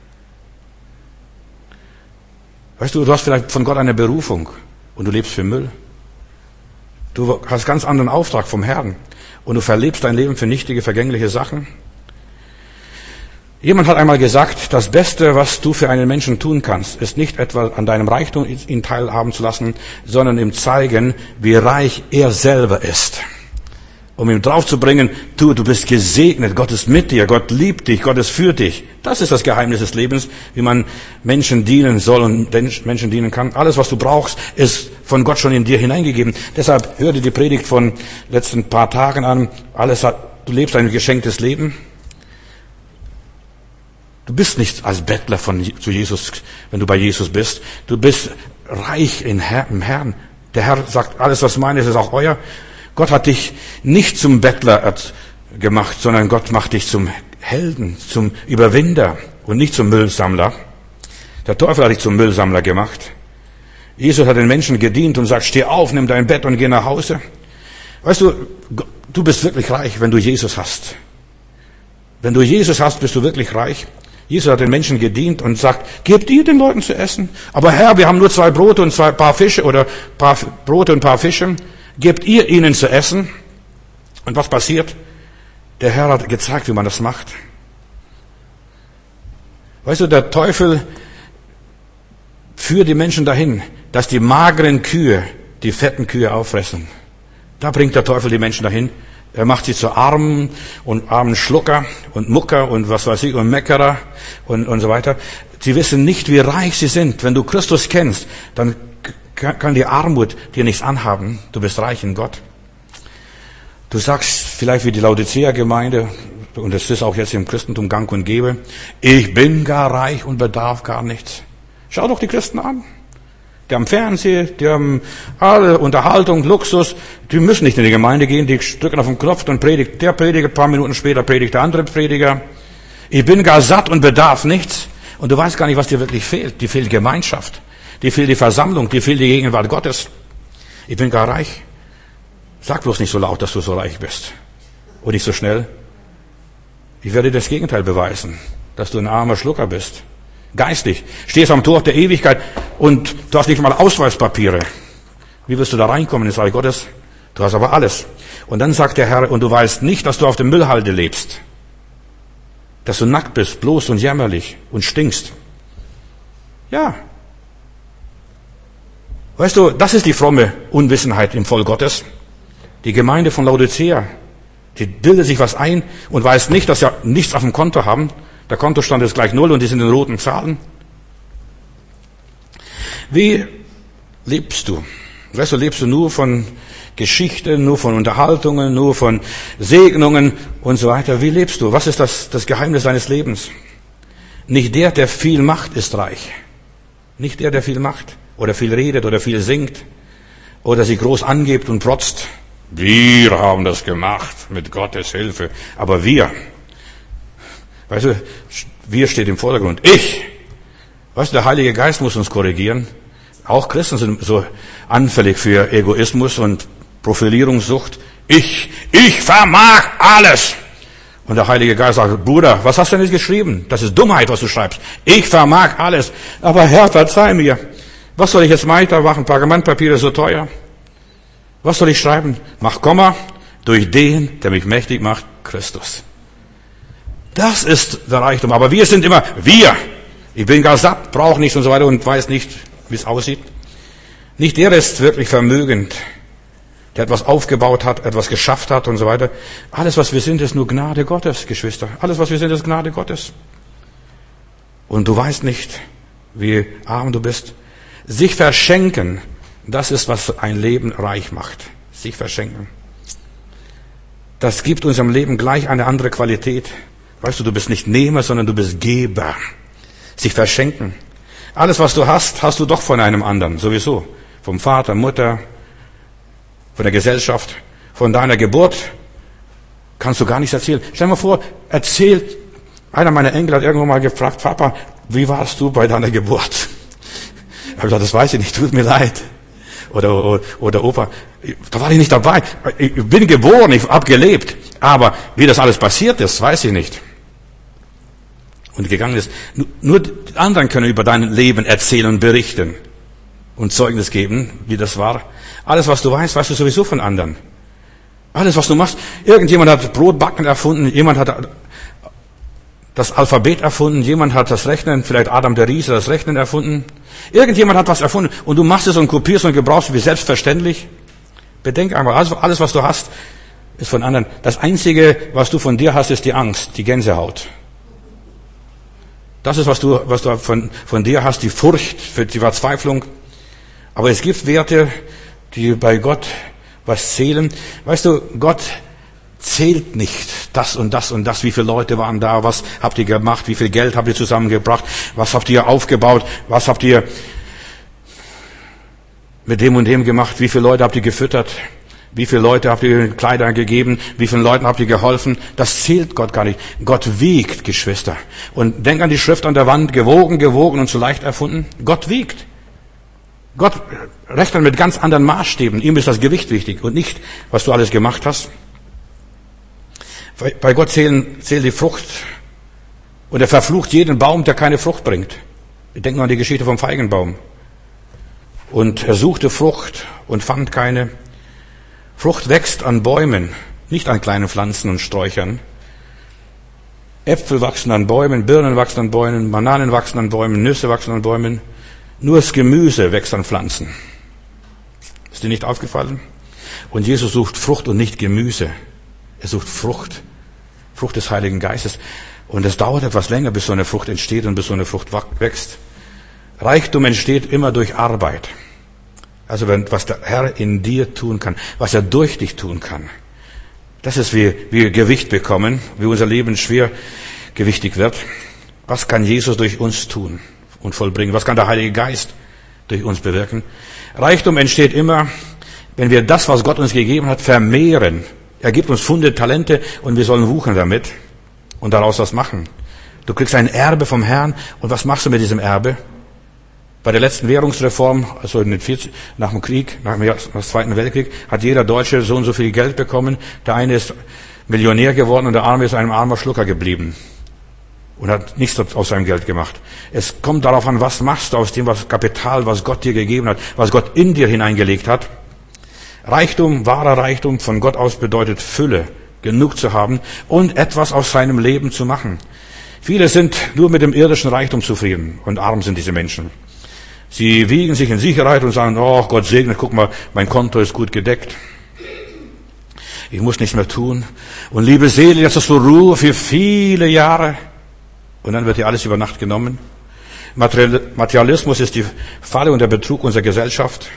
Weißt du, du hast vielleicht von Gott eine Berufung. Und du lebst für Müll. Du hast ganz anderen Auftrag vom Herrn. Und du verlebst dein Leben für nichtige, vergängliche Sachen. Jemand hat einmal gesagt, das Beste, was du für einen Menschen tun kannst, ist nicht etwa an deinem Reichtum ihn teilhaben zu lassen, sondern ihm zeigen, wie reich er selber ist. Um ihm draufzubringen, du bist gesegnet, Gott ist mit dir, Gott liebt dich, Gott ist für dich. Das ist das Geheimnis des Lebens, wie man Menschen dienen soll und Menschen dienen kann. Alles, was du brauchst, ist von Gott schon in dir hineingegeben. Deshalb hör dir die Predigt von letzten paar Tagen an. Du lebst ein geschenktes Leben. Du bist nicht als Bettler zu Jesus, wenn du bei Jesus bist. Du bist reich im Herrn. Der Herr sagt, alles, was mein ist, ist auch euer. Gott hat dich nicht zum Bettler gemacht, sondern Gott macht dich zum Helden, zum Überwinder und nicht zum Müllsammler. Der Teufel hat dich zum Müllsammler gemacht. Jesus hat den Menschen gedient und sagt, steh auf, nimm dein Bett und geh nach Hause. Weißt du, du bist wirklich reich, wenn du Jesus hast. Wenn du Jesus hast, bist du wirklich reich. Jesus hat den Menschen gedient und sagt, gebt ihr den Leuten zu essen? Aber Herr, wir haben nur 2 Brote und ein paar Fische oder Brote und ein paar Fische. Gebt ihr ihnen zu essen? Und was passiert? Der Herr hat gezeigt, wie man das macht. Weißt du, der Teufel führt die Menschen dahin, dass die mageren Kühe die fetten Kühe auffressen. Da bringt der Teufel die Menschen dahin. Er macht sie zu armen Schlucker und Mucker und was weiß ich und Meckerer und so weiter. Sie wissen nicht, wie reich sie sind. Wenn du Christus kennst, dann kann die Armut dir nichts anhaben. Du bist reich in Gott. Du sagst vielleicht wie die Laodicea-Gemeinde, und das ist auch jetzt im Christentum gang und gäbe, ich bin gar reich und bedarf gar nichts. Schau doch die Christen an. Die haben Fernsehen, die haben alle Unterhaltung, Luxus. Die müssen nicht in die Gemeinde gehen, die drücken auf den Knopf und predigt. Der predigt, ein paar Minuten später predigt der andere Prediger. Ich bin gar satt und bedarf nichts. Und du weißt gar nicht, was dir wirklich fehlt. Dir fehlt Gemeinschaft. Dir fehlt die Versammlung. Dir fehlt die Gegenwart Gottes. Ich bin gar reich. Sag bloß nicht so laut, dass du so reich bist. Und nicht so schnell. Ich werde dir das Gegenteil beweisen, dass du ein armer Schlucker bist. Geistlich. Stehst am Tor der Ewigkeit und du hast nicht mal Ausweispapiere. Wie wirst du da reinkommen ins Reich Gottes? Du hast aber alles. Und dann sagt der Herr, und du weißt nicht, dass du auf dem Müllhalde lebst. Dass du nackt bist, bloß und jämmerlich und stinkst. Ja. Weißt du, das ist die fromme Unwissenheit im Volk Gottes. Die Gemeinde von Laodicea, die bildet sich was ein und weiß nicht, dass sie nichts auf dem Konto haben. Der Kontostand ist gleich 0 und die sind in roten Zahlen. Wie lebst du? Weißt du, lebst du nur von Geschichten, nur von Unterhaltungen, nur von Segnungen und so weiter? Wie lebst du? Was ist das Geheimnis deines Lebens? Nicht der viel macht, ist reich. Nicht der viel macht oder viel redet oder viel singt oder sich groß angibt und protzt. Wir haben das gemacht mit Gottes Hilfe. Aber wir, weißt du, wir steht im Vordergrund. Ich. Weißt du, der Heilige Geist muss uns korrigieren. Auch Christen sind so anfällig für Egoismus und Profilierungssucht. Ich vermag alles. Und der Heilige Geist sagt, Bruder, was hast du denn jetzt geschrieben? Das ist Dummheit, was du schreibst. Ich vermag alles. Aber Herr, verzeih mir. Was soll ich jetzt weitermachen? Pergamentpapier ist so teuer. Was soll ich schreiben? Mach Komma, durch den, der mich mächtig macht, Christus. Das ist der Reichtum. Aber wir sind immer, wir. Ich bin gar satt, brauche nichts und so weiter und weiß nicht, wie es aussieht. Nicht der ist wirklich vermögend, der etwas aufgebaut hat, etwas geschafft hat und so weiter. Alles, was wir sind, ist nur Gnade Gottes, Geschwister. Alles, was wir sind, ist Gnade Gottes. Und du weißt nicht, wie arm du bist. Sich verschenken, das ist, was ein Leben reich macht. Sich verschenken. Das gibt unserem Leben gleich eine andere Qualität. Weißt du, du bist nicht Nehmer, sondern du bist Geber. Sich verschenken. Alles, was du hast, hast du doch von einem anderen, sowieso. Vom Vater, Mutter, von der Gesellschaft, von deiner Geburt kannst du gar nichts erzählen. Stell dir mal vor, einer meiner Enkel hat irgendwann mal gefragt, Papa, wie warst du bei deiner Geburt? Ich habe gesagt, das weiß ich nicht, tut mir leid. Oder Opa, da war ich nicht dabei. Ich bin geboren, ich habe gelebt. Aber wie das alles passiert ist, weiß ich nicht. Und gegangen ist. Nur die anderen können über dein Leben erzählen und berichten und Zeugnis geben, wie das war. Alles, was du weißt, weißt du sowieso von anderen. Alles, was du machst. Irgendjemand hat Brotbacken erfunden, jemand hat das Alphabet erfunden, jemand hat das Rechnen, vielleicht Adam der Riese, das Rechnen erfunden. Irgendjemand hat was erfunden und du machst es und kopierst und gebrauchst wie selbstverständlich. Bedenk einmal, alles, was du hast, ist von anderen. Das Einzige, was du von dir hast, ist die Angst, die Gänsehaut. Das ist, was du von dir hast, die Furcht, für die Verzweiflung. Aber es gibt Werte, die bei Gott was zählen. Weißt du, Gott zählt nicht das und das und das. Wie viele Leute waren da? Was habt ihr gemacht? Wie viel Geld habt ihr zusammengebracht? Was habt ihr aufgebaut? Was habt ihr mit dem und dem gemacht? Wie viele Leute habt ihr gefüttert? Wie viele Leute habt ihr Kleider gegeben? Wie vielen Leuten habt ihr geholfen? Das zählt Gott gar nicht. Gott wiegt, Geschwister. Und denk an die Schrift an der Wand, gewogen und so leicht erfunden. Gott wiegt. Gott rechnet mit ganz anderen Maßstäben. Ihm ist das Gewicht wichtig und nicht, was du alles gemacht hast. Bei Gott zählt die Frucht. Und er verflucht jeden Baum, der keine Frucht bringt. Wir denken an die Geschichte vom Feigenbaum. Und er suchte Frucht und fand keine. Frucht wächst an Bäumen, nicht an kleinen Pflanzen und Sträuchern. Äpfel wachsen an Bäumen, Birnen wachsen an Bäumen, Bananen wachsen an Bäumen, Nüsse wachsen an Bäumen. Nur das Gemüse wächst an Pflanzen. Ist dir nicht aufgefallen? Und Jesus sucht Frucht und nicht Gemüse. Er sucht Frucht. Frucht des Heiligen Geistes. Und es dauert etwas länger, bis so eine Frucht entsteht und bis so eine Frucht wächst. Reichtum entsteht immer durch Arbeit. Also was der Herr in dir tun kann, was er durch dich tun kann. Das ist, wie wir Gewicht bekommen, wie unser Leben schwergewichtig wird. Was kann Jesus durch uns tun und vollbringen? Was kann der Heilige Geist durch uns bewirken? Reichtum entsteht immer, wenn wir das, was Gott uns gegeben hat, vermehren. Er gibt uns Funde, Talente und wir sollen wuchern damit und daraus was machen. Du kriegst ein Erbe vom Herrn und was machst du mit diesem Erbe? Bei der letzten Währungsreform, also nach dem Krieg, nach dem Zweiten Weltkrieg, hat jeder Deutsche so und so viel Geld bekommen. Der eine ist Millionär geworden und der Arme ist ein armer Schlucker geblieben und hat nichts aus seinem Geld gemacht. Es kommt darauf an, was machst du aus dem Kapital, was Gott dir gegeben hat, was Gott in dir hineingelegt hat. Reichtum, wahrer Reichtum von Gott aus bedeutet Fülle, genug zu haben und etwas aus seinem Leben zu machen. Viele sind nur mit dem irdischen Reichtum zufrieden und arm sind diese Menschen. Sie wiegen sich in Sicherheit und sagen, oh, Gott segnet, guck mal, mein Konto ist gut gedeckt. Ich muss nichts mehr tun. Und liebe Seele, jetzt hast du Ruhe für viele Jahre. Und dann wird dir alles über Nacht genommen. Materialismus ist die Falle und der Betrug unserer Gesellschaft.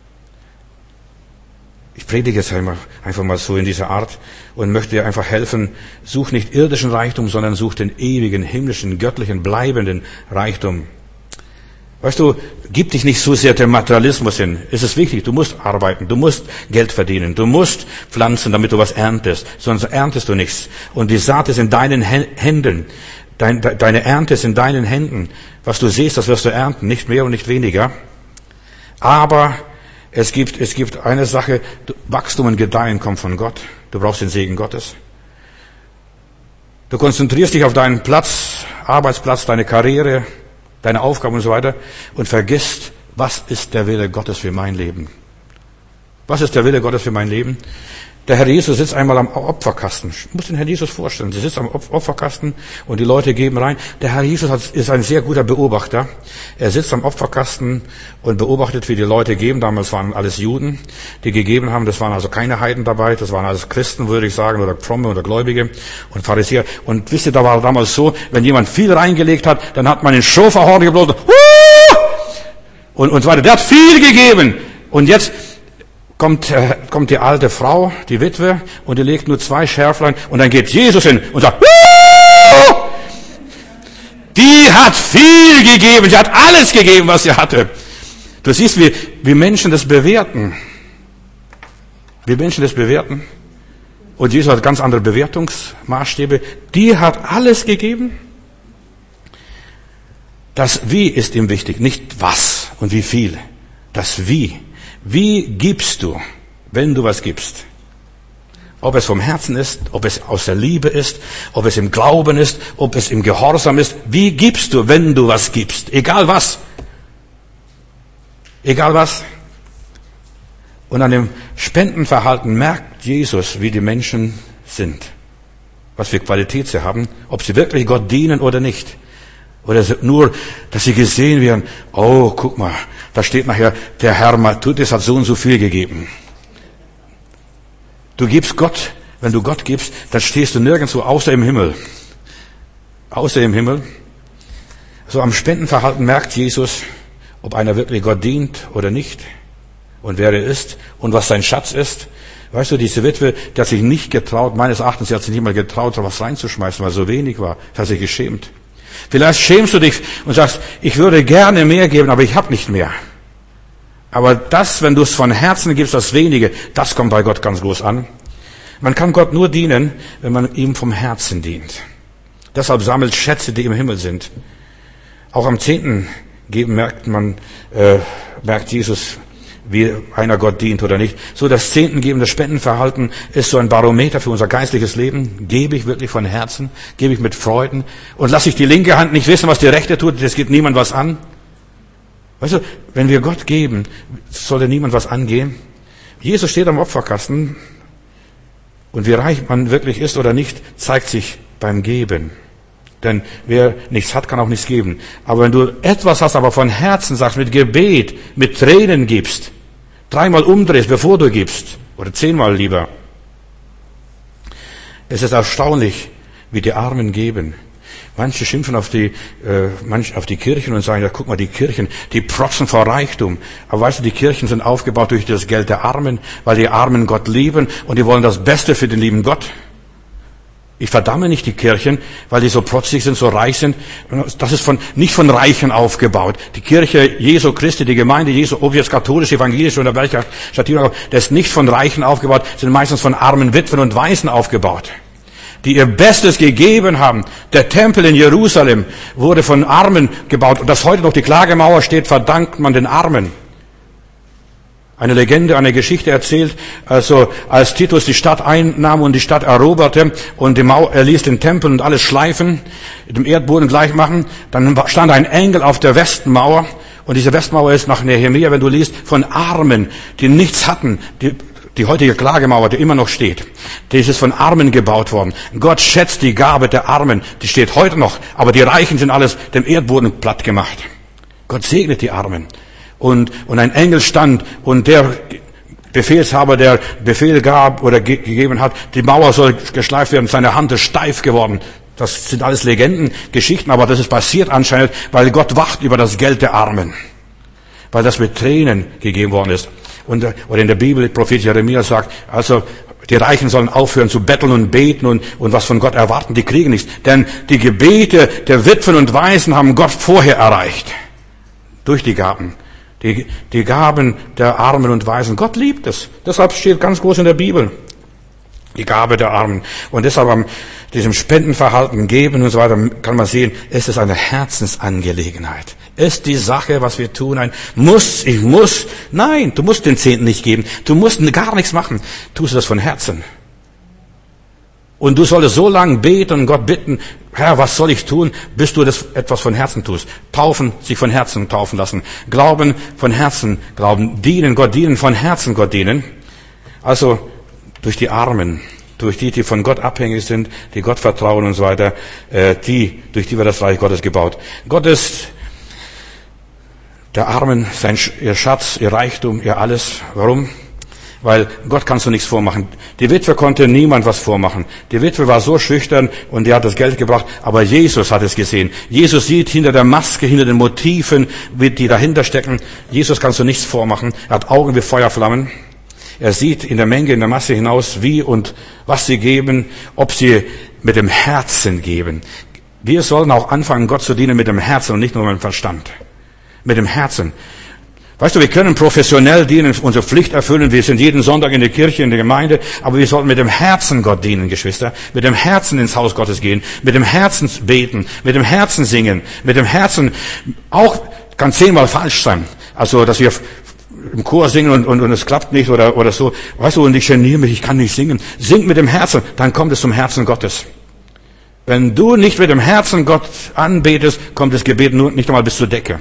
Ich predige jetzt einfach mal so in dieser Art und möchte dir einfach helfen, such nicht irdischen Reichtum, sondern such den ewigen, himmlischen, göttlichen, bleibenden Reichtum. Weißt du, gib dich nicht so sehr dem Materialismus hin. Es ist wichtig, du musst arbeiten, du musst Geld verdienen, du musst pflanzen, damit du was erntest, sonst erntest du nichts. Und die Saat ist in deinen Händen, deine Ernte ist in deinen Händen. Was du siehst, das wirst du ernten, nicht mehr und nicht weniger. Aber es gibt eine Sache, Wachstum und Gedeihen kommt von Gott. Du brauchst den Segen Gottes. Du konzentrierst dich auf deinen Platz, Arbeitsplatz, deine Karriere, deine Aufgaben und so weiter und vergisst, was ist der Wille Gottes für mein Leben? Was ist der Wille Gottes für mein Leben? Der Herr Jesus sitzt einmal am Opferkasten. Ich muss den Herrn Jesus vorstellen. Sie sitzt am Opferkasten und die Leute geben rein. Der Herr Jesus ist ein sehr guter Beobachter. Er sitzt am Opferkasten und beobachtet, wie die Leute geben. Damals waren alles Juden, die gegeben haben. Das waren also keine Heiden dabei. Das waren alles Christen, würde ich sagen, oder Fromme oder Gläubige und Pharisäer. Und wisst ihr, da war damals so, wenn jemand viel reingelegt hat, dann hat man den Schofahorn geblasen. Und so weiter. Der hat viel gegeben. Und jetzt kommt die alte Frau, die Witwe, und die legt nur 2 Schärflein, und dann geht Jesus hin und sagt, Wuh! Die hat viel gegeben, sie hat alles gegeben, was sie hatte. Du siehst, wie Menschen das bewerten. Wie Menschen das bewerten. Und Jesus hat ganz andere Bewertungsmaßstäbe. Die hat alles gegeben. Das Wie ist ihm wichtig, nicht was und wie viel. Das Wie. Wie gibst du, wenn du was gibst? Ob es vom Herzen ist, ob es aus der Liebe ist, ob es im Glauben ist, ob es im Gehorsam ist. Wie gibst du, wenn du was gibst? Egal was. Egal was. Und an dem Spendenverhalten merkt Jesus, wie die Menschen sind. Was für Qualität sie haben. Ob sie wirklich Gott dienen oder nicht. Oder nur, dass sie gesehen werden, oh, guck mal, da steht nachher, der Herr Matthäus hat so und so viel gegeben. Du gibst Gott, wenn du Gott gibst, dann stehst du nirgendwo außer im Himmel. Außer im Himmel. So am Spendenverhalten merkt Jesus, ob einer wirklich Gott dient oder nicht. Und wer er ist und was sein Schatz ist. Weißt du, diese Witwe, die hat sich nicht getraut, meines Erachtens, sie hat sich nicht mal getraut, da was reinzuschmeißen, weil so wenig war. Sie hat sich geschämt. Vielleicht schämst du dich und sagst, ich würde gerne mehr geben, aber ich habe nicht mehr. Aber das, wenn du es von Herzen gibst, das Wenige, das kommt bei Gott ganz groß an. Man kann Gott nur dienen, wenn man ihm vom Herzen dient. Deshalb sammelt Schätze, die im Himmel sind. Auch am 10. geben merkt Jesus, wie einer Gott dient oder nicht. So das 10. Geben, das Spendenverhalten ist so ein Barometer für unser geistliches Leben. Gebe ich wirklich von Herzen? Gebe ich mit Freuden? Und lasse ich die linke Hand nicht wissen, was die rechte tut? Das geht niemand was an. Weißt du, wenn wir Gott geben, sollte niemand was angehen. Jesus steht am Opferkasten und wie reich man wirklich ist oder nicht, zeigt sich beim Geben. Denn wer nichts hat, kann auch nichts geben. Aber wenn du etwas hast, aber von Herzen sagst, mit Gebet, mit Tränen gibst, 3-mal umdrehst, bevor du gibst, oder 10-mal lieber. Es ist erstaunlich, wie die Armen geben. Manche schimpfen auf die Kirchen und sagen, ja, guck mal, die Kirchen, die protzen vor Reichtum. Aber weißt du, die Kirchen sind aufgebaut durch das Geld der Armen, weil die Armen Gott lieben und die wollen das Beste für den lieben Gott. Ich verdamme nicht die Kirchen, weil die so protzig sind, so reich sind. Das ist nicht von Reichen aufgebaut. Die Kirche Jesu Christi, die Gemeinde Jesu, ob jetzt katholisch, evangelisch oder welcher Schattierung, das ist nicht von Reichen aufgebaut, sind meistens von armen Witwen und Waisen aufgebaut, die ihr Bestes gegeben haben. Der Tempel in Jerusalem wurde von Armen gebaut. Und dass heute noch die Klagemauer steht, verdankt man den Armen. Eine Legende, eine Geschichte erzählt, also als Titus die Stadt einnahm und die Stadt eroberte und er ließ den Tempel und alles schleifen, dem Erdboden gleich machen, dann stand ein Engel auf der Westmauer und diese Westmauer ist nach Nehemia, wenn du liest, von Armen, die nichts hatten, die heutige Klagemauer, die immer noch steht, die ist von Armen gebaut worden. Gott schätzt die Gabe der Armen, die steht heute noch, aber die Reichen sind alles dem Erdboden platt gemacht. Gott segnet die Armen. Und ein Engel stand und der Befehlshaber, der Befehl gab oder gegeben hat, die Mauer soll geschleift werden, seine Hand ist steif geworden. Das sind alles Legendengeschichten, aber das ist passiert anscheinend, weil Gott wacht über das Geld der Armen. Weil das mit Tränen gegeben worden ist. Oder in der Bibel, Prophet Jeremia sagt, also die Reichen sollen aufhören zu betteln und beten und was von Gott erwarten, die kriegen nichts. Denn die Gebete der Witwen und Waisen haben Gott vorher erreicht. Durch die Gaben. Die Gaben der Armen und Waisen. Gott liebt es. Deshalb steht ganz groß in der Bibel. Die Gabe der Armen. Und deshalb an diesem Spendenverhalten, Geben und so weiter, kann man sehen, es ist eine Herzensangelegenheit. Ist die Sache, was wir tun, ich muss. Nein, du musst den Zehnten nicht geben. Du musst gar nichts machen. Tust du das von Herzen. Und du solltest so lange beten und Gott bitten, Herr, was soll ich tun, bis du das etwas von Herzen tust. Taufen, sich von Herzen taufen lassen. Glauben, von Herzen glauben. Dienen, Gott dienen, von Herzen Gott dienen. Also, durch die Armen, durch die von Gott abhängig sind, die Gott vertrauen und so weiter, durch die wird das Reich Gottes gebaut. Gott ist der Armen, ihr Schatz, ihr Reichtum, ihr alles. Warum? Weil Gott kannst du nichts vormachen. Die Witwe konnte niemand was vormachen. Die Witwe war so schüchtern und die hat das Geld gebracht, aber Jesus hat es gesehen. Jesus sieht hinter der Maske, hinter den Motiven, die dahinter stecken. Jesus kannst du nichts vormachen. Er hat Augen wie Feuerflammen. Er sieht in der Menge, in der Masse hinaus, wie und was sie geben, ob sie mit dem Herzen geben. Wir sollen auch anfangen, Gott zu dienen mit dem Herzen und nicht nur mit dem Verstand. Mit dem Herzen. Weißt du, wir können professionell dienen, unsere Pflicht erfüllen. Wir sind jeden Sonntag in der Kirche, in der Gemeinde. Aber wir sollten mit dem Herzen Gott dienen, Geschwister. Mit dem Herzen ins Haus Gottes gehen. Mit dem Herzen beten. Mit dem Herzen singen. Mit dem Herzen auch, kann 10-mal falsch sein. Also, dass wir im Chor singen und es klappt nicht oder so. Weißt du, und ich geniere mich, ich kann nicht singen. Sing mit dem Herzen, dann kommt es zum Herzen Gottes. Wenn du nicht mit dem Herzen Gott anbetest, kommt das Gebet nur nicht einmal bis zur Decke.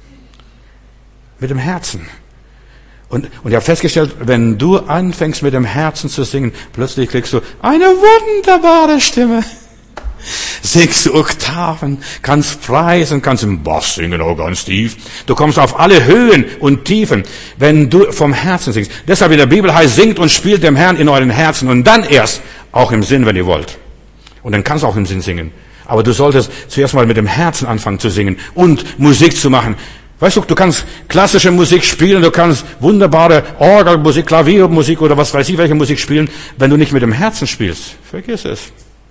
Mit dem Herzen. Und ich habe festgestellt, wenn du anfängst mit dem Herzen zu singen, plötzlich kriegst du eine wunderbare Stimme. Singst du Oktaven, kannst preisen, kannst im Bass singen, auch ganz tief. Du kommst auf alle Höhen und Tiefen, wenn du vom Herzen singst. Deshalb in der Bibel heißt, singt und spielt dem Herrn in euren Herzen und dann erst auch im Sinn, wenn ihr wollt. Und dann kannst du auch im Sinn singen. Aber du solltest zuerst mal mit dem Herzen anfangen zu singen und Musik zu machen. Weißt du kannst klassische Musik spielen, du kannst wunderbare Orgelmusik, Klaviermusik oder was weiß ich, welche Musik spielen. Wenn du nicht mit dem Herzen spielst, vergiss es.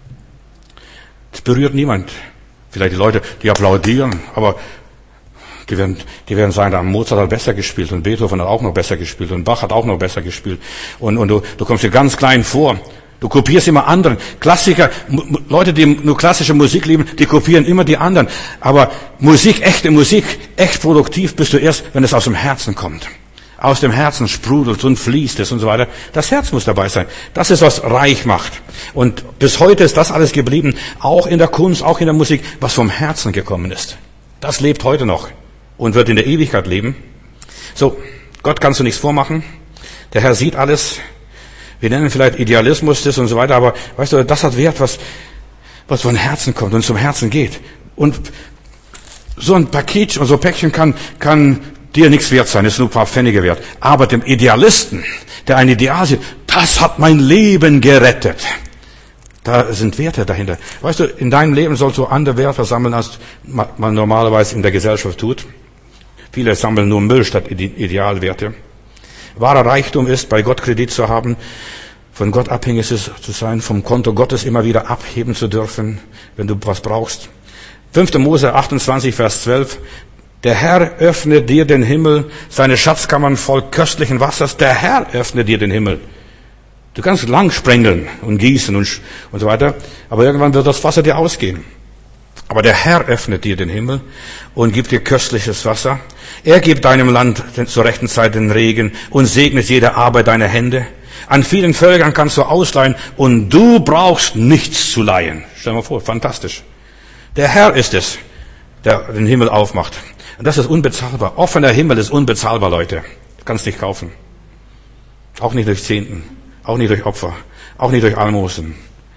Es berührt niemand. Vielleicht die Leute, die applaudieren, aber die werden sagen, da Mozart hat besser gespielt und Beethoven hat auch noch besser gespielt und Bach hat auch noch besser gespielt. Und du kommst dir ganz klein vor. Du kopierst immer anderen. Klassiker, Leute, die nur klassische Musik lieben, die kopieren immer die anderen. Aber echte Musik, echt produktiv bist du erst, wenn es aus dem Herzen kommt. Aus dem Herzen sprudelt und fließt es und so weiter. Das Herz muss dabei sein. Das ist, was reich macht. Und bis heute ist das alles geblieben, auch in der Kunst, auch in der Musik, was vom Herzen gekommen ist. Das lebt heute noch und wird in der Ewigkeit leben. So, Gott kannst du nichts vormachen. Der Herr sieht alles. Wir nennen vielleicht Idealismus das und so weiter, aber weißt du, das hat Wert, was von Herzen kommt und zum Herzen geht. Und so ein Paket und so ein Päckchen kann dir nichts wert sein, ist nur ein paar Pfennige wert. Aber dem Idealisten, der ein Ideal sieht, das hat mein Leben gerettet. Da sind Werte dahinter. Weißt du, in deinem Leben sollst du andere Werte sammeln, als man normalerweise in der Gesellschaft tut. Viele sammeln nur Müll statt Idealwerte. Wahrer Reichtum ist, bei Gott Kredit zu haben, von Gott abhängig zu sein, vom Konto Gottes immer wieder abheben zu dürfen, wenn du was brauchst. 5. Mose 28, Vers 12. Der Herr öffnet dir den Himmel, seine Schatzkammern voll köstlichen Wassers. Der Herr öffnet dir den Himmel. Du kannst lang sprengeln und gießen und so weiter, aber irgendwann wird das Wasser dir ausgehen. Aber der Herr öffnet dir den Himmel und gibt dir köstliches Wasser. Er gibt deinem Land zur rechten Zeit den Regen und segnet jede Arbeit deiner Hände. An vielen Völkern kannst du ausleihen und du brauchst nichts zu leihen. Stell dir mal vor, fantastisch. Der Herr ist es, der den Himmel aufmacht. Und das ist unbezahlbar. Offener Himmel ist unbezahlbar, Leute. Du kannst nicht kaufen. Auch nicht durch Zehnten. Auch nicht durch Opfer. Auch nicht durch Almosen.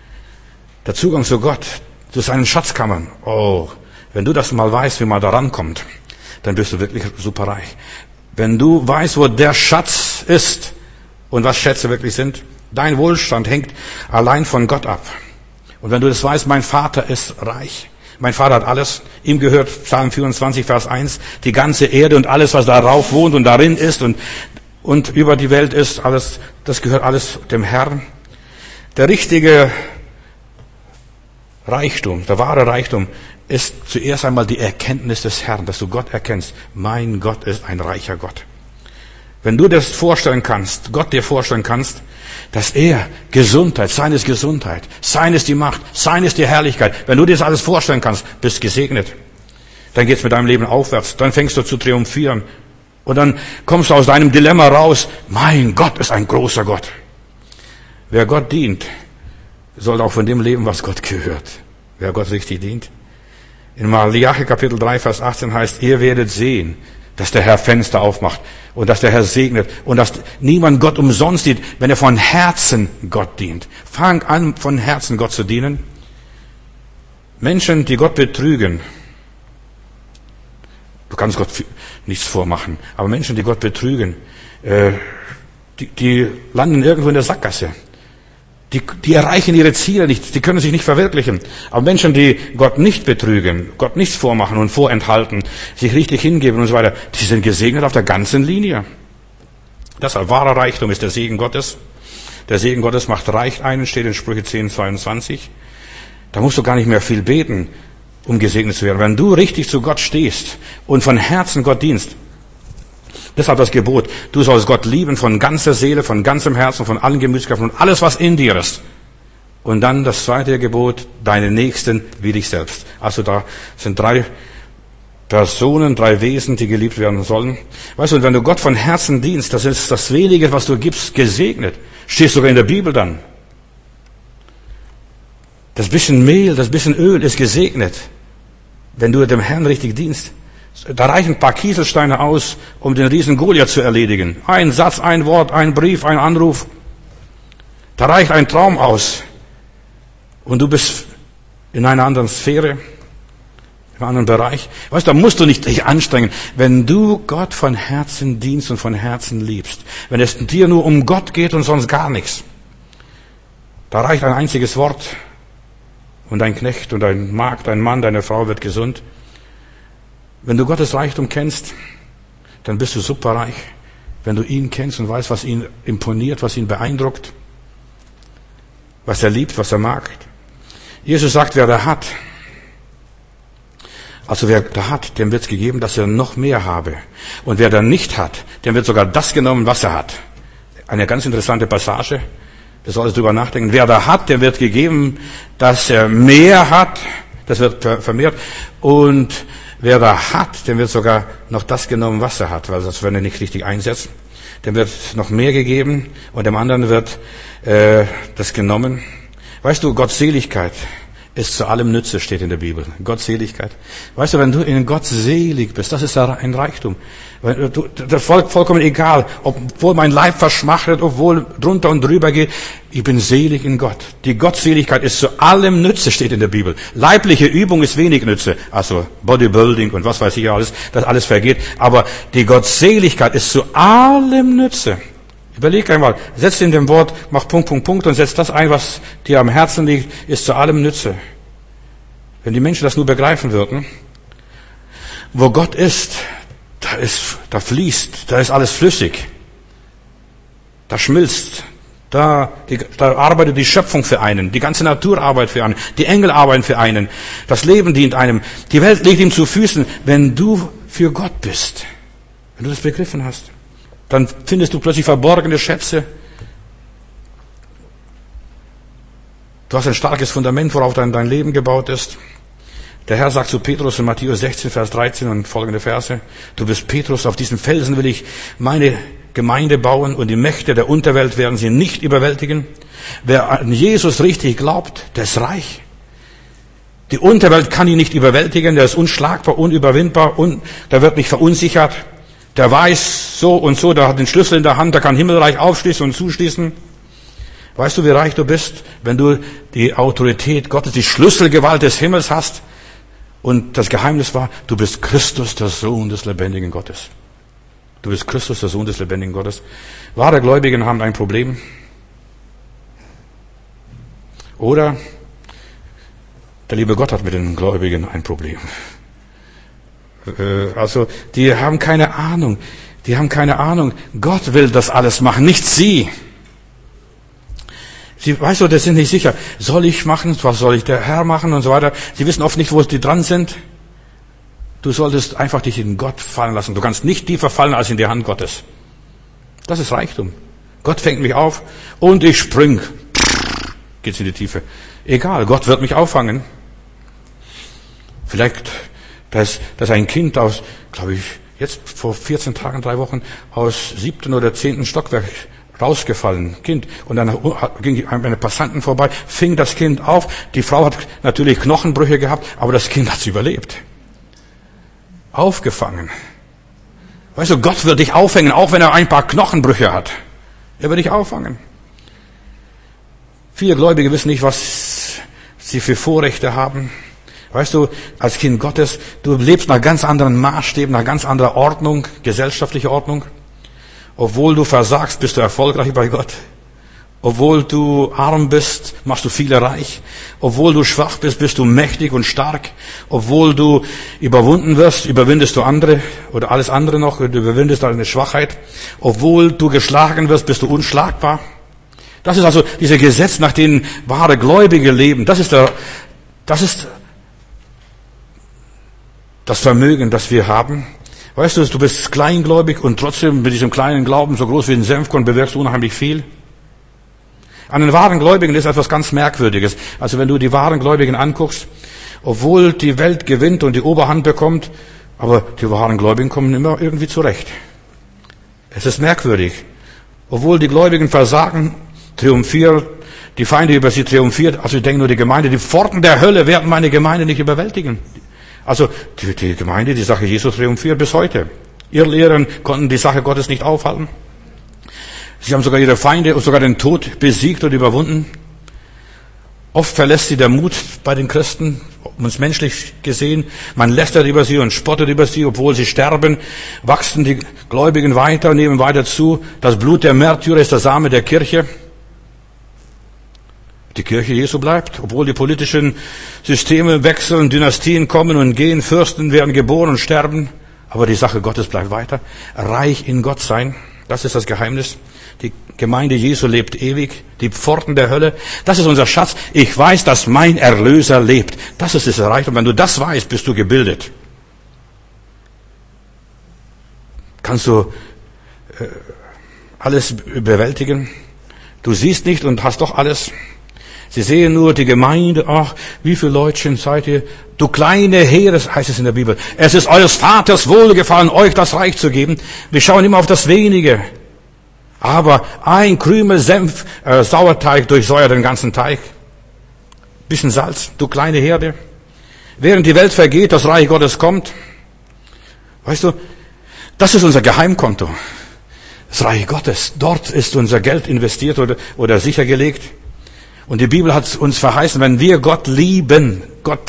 Der Zugang zu Gott, zu seinen Schatzkammern. Oh, wenn du das mal weißt, wie man da rankommt, dann bist du wirklich superreich. Wenn du weißt, wo der Schatz ist und was Schätze wirklich sind, dein Wohlstand hängt allein von Gott ab. Und wenn du das weißt, mein Vater ist reich. Mein Vater hat alles. Ihm gehört, Psalm 24, Vers 1, die ganze Erde und alles, was darauf wohnt und darin ist und über die Welt ist, alles, das gehört alles dem Herrn. Der richtige Reichtum, der wahre Reichtum ist zuerst einmal die Erkenntnis des Herrn, dass du Gott erkennst. Mein Gott ist ein reicher Gott. Wenn du das vorstellen kannst, Gott dir vorstellen kannst, dass er Gesundheit, sein ist die Macht, sein ist die Herrlichkeit. Wenn du dir das alles vorstellen kannst, bist gesegnet. Dann geht's mit deinem Leben aufwärts. Dann fängst du zu triumphieren. Und dann kommst du aus deinem Dilemma raus. Mein Gott ist ein großer Gott. Wer Gott dient, soll auch von dem leben, was Gott gehört. Wer Gott richtig dient. In Malachi Kapitel 3, Vers 18 heißt, ihr werdet sehen, dass der Herr Fenster aufmacht und dass der Herr segnet und dass niemand Gott umsonst dient, wenn er von Herzen Gott dient. Fang an, von Herzen Gott zu dienen. Menschen, die Gott betrügen, du kannst Gott nichts vormachen, aber Menschen, die Gott betrügen, die landen irgendwo in der Sackgasse. Die erreichen ihre Ziele nicht, die können sich nicht verwirklichen. Aber Menschen, die Gott nicht betrügen, Gott nichts vormachen und vorenthalten, sich richtig hingeben und so weiter, die sind gesegnet auf der ganzen Linie. Deshalb, wahrer Reichtum ist der Segen Gottes. Der Segen Gottes macht reich einen, steht in Sprüche 10, 22. Da musst du gar nicht mehr viel beten, um gesegnet zu werden. Wenn du richtig zu Gott stehst und von Herzen Gott dienst, deshalb das Gebot, du sollst Gott lieben von ganzer Seele, von ganzem Herzen, von allen Gemütskräften und alles, was in dir ist. Und dann das zweite Gebot, deine Nächsten wie dich selbst. Also da sind 3 Personen, 3 Wesen, die geliebt werden sollen. Weißt du, und wenn du Gott von Herzen dienst, das ist das Wenige, was du gibst, gesegnet. Steht sogar in der Bibel dann. Das bisschen Mehl, das bisschen Öl ist gesegnet, wenn du dem Herrn richtig dienst. Da reichen ein paar Kieselsteine aus, um den Riesen Goliath zu erledigen. Ein Satz, ein Wort, ein Brief, ein Anruf. Da reicht ein Traum aus. Und du bist in einer anderen Sphäre, in einem anderen Bereich. Weißt du, da musst du nicht dich anstrengen. Wenn du Gott von Herzen dienst und von Herzen liebst, wenn es dir nur um Gott geht und sonst gar nichts, da reicht ein einziges Wort und dein Knecht und dein Magd, dein Mann, deine Frau wird gesund. Wenn du Gottes Reichtum kennst, dann bist du superreich. Wenn du ihn kennst und weißt, was ihn imponiert, was ihn beeindruckt, was er liebt, was er mag. Jesus sagt, wer da hat, also wer da hat, dem wird's gegeben, dass er noch mehr habe. Und wer da nicht hat, dem wird sogar das genommen, was er hat. Eine ganz interessante Passage. Das solltest du drüber nachdenken. Wer da hat, dem wird gegeben, dass er mehr hat. Das wird vermehrt. Und wer da hat, dem wird sogar noch das genommen, was er hat, weil das, wenn er nicht richtig einsetzt, dem wird noch mehr gegeben und dem anderen wird das genommen. Weißt du, Gottseligkeit ist zu allem Nütze, steht in der Bibel. Gottseligkeit. Weißt du, wenn du in Gott selig bist, das ist ein Reichtum. Das vollkommen egal, obwohl mein Leib verschmachtet, obwohl drunter und drüber geht, ich bin selig in Gott. Die Gottseligkeit ist zu allem Nütze, steht in der Bibel. Leibliche Übung ist wenig Nütze, also Bodybuilding und was weiß ich alles, das alles vergeht. Aber die Gottseligkeit ist zu allem Nütze. Überleg einmal, setz in dem Wort, mach Punkt, Punkt, Punkt und setz das ein, was dir am Herzen liegt, ist zu allem Nütze. Wenn die Menschen das nur begreifen würden, wo Gott ist, da fließt, da ist alles flüssig, da schmilzt, da arbeitet die Schöpfung für einen, die ganze Natur arbeitet für einen, die Engel arbeiten für einen, das Leben dient einem, die Welt liegt ihm zu Füßen, wenn du für Gott bist, wenn du das begriffen hast. Dann findest du plötzlich verborgene Schätze. Du hast ein starkes Fundament, worauf dein Leben gebaut ist. Der Herr sagt zu Petrus in Matthäus 16, Vers 13 und folgende Verse, du bist Petrus, auf diesen Felsen will ich meine Gemeinde bauen und die Mächte der Unterwelt werden sie nicht überwältigen. Wer an Jesus richtig glaubt, der ist reich. Die Unterwelt kann ihn nicht überwältigen, der ist unschlagbar, unüberwindbar, der wird nicht verunsichert. Der weiß so und so, der hat den Schlüssel in der Hand, der kann Himmelreich aufschließen und zuschließen. Weißt du, wie reich du bist, wenn du die Autorität Gottes, die Schlüsselgewalt des Himmels hast? Und das Geheimnis war, du bist Christus, der Sohn des lebendigen Gottes. Du bist Christus, der Sohn des lebendigen Gottes. Wahre Gläubigen haben ein Problem. Oder Der liebe Gott hat mit den Gläubigen ein Problem. Also, die haben keine Ahnung. Gott will das alles machen, nicht sie. Sie, weißt du, das sind nicht sicher. Soll ich machen? Was soll ich der Herr machen? Und so weiter. Sie wissen oft nicht, wo die dran sind. Du solltest einfach dich in Gott fallen lassen. Du kannst nicht tiefer fallen als in die Hand Gottes. Das ist Reichtum. Gott fängt mich auf und ich spring. Geht's in die Tiefe. Egal, Gott wird mich auffangen. Vielleicht, dass ein Kind aus, glaube ich, jetzt vor 14 Tagen, 3 Wochen, aus 7. oder 10. Stockwerk rausgefallen, Kind. Und dann ging eine Passanten vorbei, fing das Kind auf. Die Frau hat natürlich Knochenbrüche gehabt, aber das Kind hat es überlebt. Aufgefangen. Weißt du, Gott wird dich aufhängen, auch wenn er ein paar Knochenbrüche hat. Er wird dich auffangen. Viele Gläubige wissen nicht, was sie für Vorrechte haben. Weißt du, als Kind Gottes, du lebst nach ganz anderen Maßstäben, nach ganz anderer Ordnung, gesellschaftlicher Ordnung. Obwohl du versagst, bist du erfolgreich bei Gott. Obwohl du arm bist, machst du viele reich. Obwohl du schwach bist, bist du mächtig und stark. Obwohl du überwunden wirst, überwindest du andere oder alles andere noch. Du überwindest deine Schwachheit. Obwohl du geschlagen wirst, bist du unschlagbar. Das ist also diese Gesetze, nach denen wahre Gläubige leben. Das ist das Vermögen, das wir haben. Weißt du, du bist kleingläubig und trotzdem mit diesem kleinen Glauben, so groß wie ein Senfkorn, bewirkst du unheimlich viel. An den wahren Gläubigen ist etwas ganz Merkwürdiges. Also wenn du die wahren Gläubigen anguckst, obwohl die Welt gewinnt und die Oberhand bekommt, aber die wahren Gläubigen kommen immer irgendwie zurecht. Es ist merkwürdig. Obwohl die Gläubigen versagen, triumphieren, die Feinde über sie triumphiert, also ich denke nur die Gemeinde, die Pforten der Hölle werden meine Gemeinde nicht überwältigen. Also die Gemeinde, die Sache Jesu triumphiert bis heute. Irrlehren konnten die Sache Gottes nicht aufhalten. Sie haben sogar ihre Feinde und sogar den Tod besiegt und überwunden. Oft verlässt sie der Mut bei den Christen, uns menschlich gesehen. Man lästert über sie und spottet über sie, obwohl sie sterben, wachsen die Gläubigen weiter, nehmen weiter zu. Das Blut der Märtyrer ist der Same der Kirche. Die Kirche Jesu bleibt, obwohl die politischen Systeme wechseln, Dynastien kommen und gehen, Fürsten werden geboren und sterben. Aber die Sache Gottes bleibt weiter. Reich in Gott sein, das ist das Geheimnis. Die Gemeinde Jesu lebt ewig. Die Pforten der Hölle, das ist unser Schatz. Ich weiß, dass mein Erlöser lebt. Das ist es erreicht. Und wenn du das weißt, bist du gebildet. Kannst du alles bewältigen? Du siehst nicht und hast doch alles. Sie sehen nur die Gemeinde, ach, wie viele Leutchen seid ihr? Du kleine Heeres, heißt es in der Bibel. Es ist eures Vaters Wohlgefallen, euch das Reich zu geben. Wir schauen immer auf das Wenige. Aber ein Krümel Sauerteig durchsäuert den ganzen Teig. Bisschen Salz, du kleine Herde. Während die Welt vergeht, das Reich Gottes kommt. Weißt du, das ist unser Geheimkonto. Das Reich Gottes, dort ist unser Geld investiert oder sichergelegt. Und die Bibel hat uns verheißen, wenn wir Gott lieben,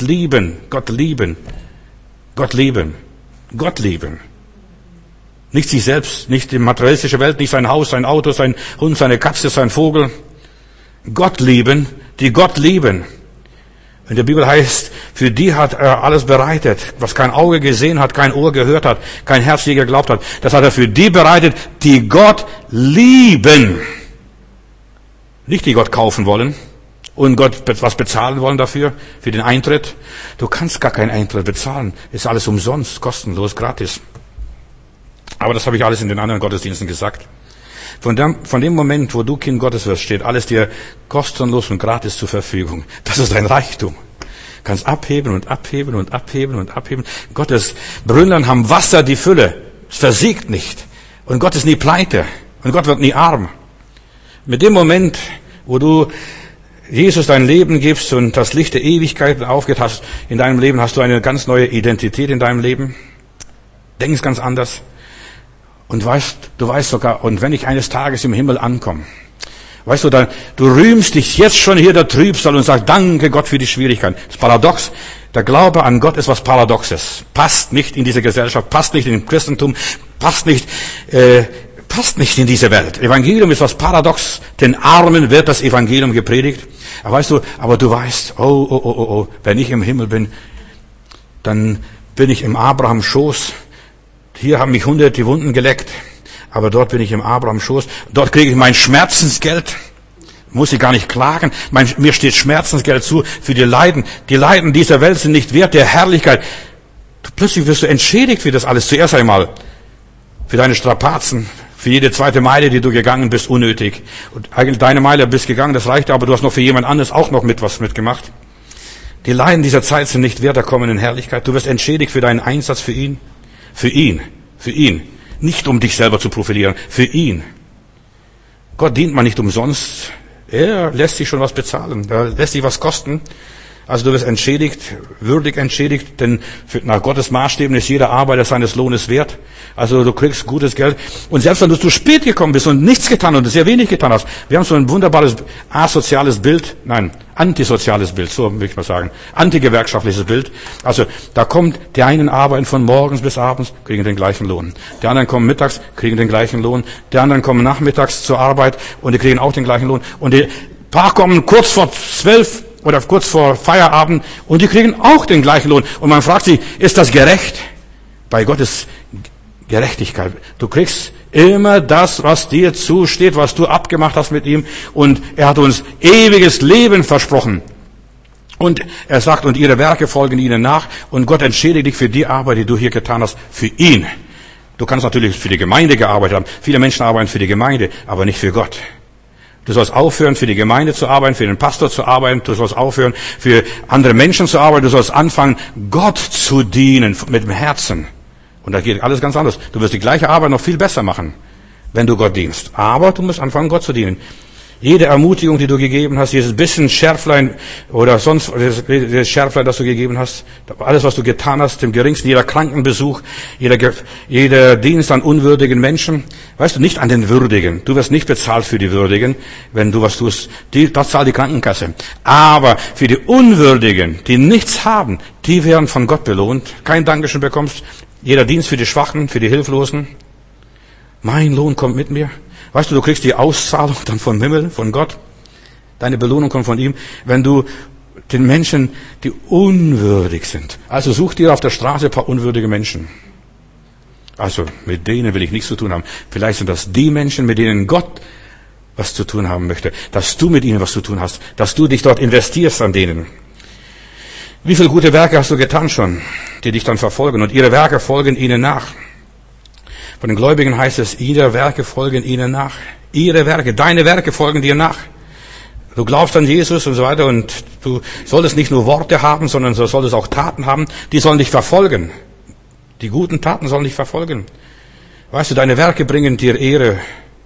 nicht sich selbst, nicht die materialistische Welt, nicht sein Haus, sein Auto, sein Hund, seine Katze, sein Vogel. Gott lieben, die Gott lieben. In der Bibel heißt, für die hat er alles bereitet, was kein Auge gesehen hat, kein Ohr gehört hat, kein Herz je geglaubt hat. Das hat er für die bereitet, die Gott lieben. Nicht die Gott kaufen wollen und Gott was bezahlen wollen dafür, für den Eintritt. Du kannst gar keinen Eintritt bezahlen. Ist alles umsonst, kostenlos, gratis. Aber das habe ich alles in den anderen Gottesdiensten gesagt. Von dem Moment, wo du Kind Gottes wirst, steht alles dir kostenlos und gratis zur Verfügung. Das ist dein Reichtum. Du kannst abheben und abheben und abheben und abheben. Gottes Brünnlein haben Wasser die Fülle. Es versiegt nicht. Und Gott ist nie pleite. Und Gott wird nie arm. Mit dem Moment, wo du Jesus dein Leben gibst und das Licht der Ewigkeit aufgeht hast in deinem Leben, hast du eine ganz neue Identität in deinem Leben. Denkst ganz anders. Und du weißt sogar, und wenn ich eines Tages im Himmel ankomme, weißt du, du rühmst dich jetzt schon hier der Trübsal und sagst, danke Gott für die Schwierigkeiten. Das ist paradox. Der Glaube an Gott ist was Paradoxes. Passt nicht in diese Gesellschaft, passt nicht in den Christentum, passt nicht passt nicht in diese Welt. Evangelium ist was paradox. Den Armen wird das Evangelium gepredigt. Aber weißt du, du weißt, wenn ich im Himmel bin, dann bin ich im Abrahams Schoß. Hier haben mich 100 die Wunden geleckt. Aber dort bin ich im Abrahams Schoß. Dort kriege ich mein Schmerzensgeld. Muss ich gar nicht klagen. Mir steht Schmerzensgeld zu für die Leiden. Die Leiden dieser Welt sind nicht wert der Herrlichkeit. Plötzlich wirst du entschädigt für das alles. Zuerst einmal für deine Strapazen, für jede zweite Meile, die du gegangen bist, unnötig. Und eigentlich deine Meile bist gegangen, das reicht, aber du hast noch für jemand anderes auch noch was mitgemacht. Die Leiden dieser Zeit sind nicht wert der kommenden Herrlichkeit. Du wirst entschädigt für deinen Einsatz für ihn. Für ihn. Für ihn. Nicht um dich selber zu profilieren. Für ihn. Gott dient man nicht umsonst. Er lässt sich schon was bezahlen. Er lässt sich was kosten. Also du wirst entschädigt, würdig entschädigt, denn nach Gottes Maßstäben ist jeder Arbeiter seines Lohnes wert. Also du kriegst gutes Geld. Und selbst wenn du zu spät gekommen bist und nichts getan und sehr wenig getan hast, wir haben so ein wunderbares antisoziales Bild, so will ich mal sagen, antigewerkschaftliches Bild. Also da kommt die einen arbeiten von morgens bis abends, kriegen den gleichen Lohn. Die anderen kommen mittags, kriegen den gleichen Lohn. Die anderen kommen nachmittags zur Arbeit und die kriegen auch den gleichen Lohn. Und die paar kommen kurz vor 12 oder kurz vor Feierabend und die kriegen auch den gleichen Lohn. Und man fragt sich, ist das gerecht? Bei Gott ist Gerechtigkeit. Du kriegst immer das, was dir zusteht, was du abgemacht hast mit ihm. Und er hat uns ewiges Leben versprochen. Und er sagt, und ihre Werke folgen ihnen nach. Und Gott entschädigt dich für die Arbeit, die du hier getan hast, für ihn. Du kannst natürlich für die Gemeinde gearbeitet haben. Viele Menschen arbeiten für die Gemeinde, aber nicht für Gott. Du sollst aufhören, für die Gemeinde zu arbeiten, für den Pastor zu arbeiten. Du sollst aufhören, für andere Menschen zu arbeiten. Du sollst anfangen, Gott zu dienen mit dem Herzen. Und da geht alles ganz anders. Du wirst die gleiche Arbeit noch viel besser machen, wenn du Gott dienst. Aber du musst anfangen, Gott zu dienen. Jede Ermutigung, die du gegeben hast, dieses bisschen Schärflein oder sonst das Schärflein, das du gegeben hast, alles, was du getan hast, dem geringsten, jeder Krankenbesuch, jeder Dienst an unwürdigen Menschen, weißt du, nicht an den Würdigen. Du wirst nicht bezahlt für die Würdigen, wenn du was tust. Das zahlt die Krankenkasse. Aber für die Unwürdigen, die nichts haben, die werden von Gott belohnt. Kein Dankeschön bekommst. Jeder Dienst für die Schwachen, für die Hilflosen. Mein Lohn kommt mit mir. Weißt du, du kriegst die Auszahlung dann vom Himmel, von Gott. Deine Belohnung kommt von ihm, wenn du den Menschen, die unwürdig sind. Also such dir auf der Straße ein paar unwürdige Menschen. Also mit denen will ich nichts zu tun haben. Vielleicht sind das die Menschen, mit denen Gott was zu tun haben möchte. Dass du mit ihnen was zu tun hast. Dass du dich dort investierst an denen. Wie viele gute Werke hast du getan schon, die dich dann verfolgen? Und ihre Werke folgen ihnen nach. Von den Gläubigen heißt es, ihre Werke folgen ihnen nach. Ihre Werke, deine Werke folgen dir nach. Du glaubst an Jesus und so weiter und du solltest nicht nur Worte haben, sondern du solltest auch Taten haben. Die sollen dich verfolgen. Die guten Taten sollen dich verfolgen. Weißt du, deine Werke bringen dir Ehre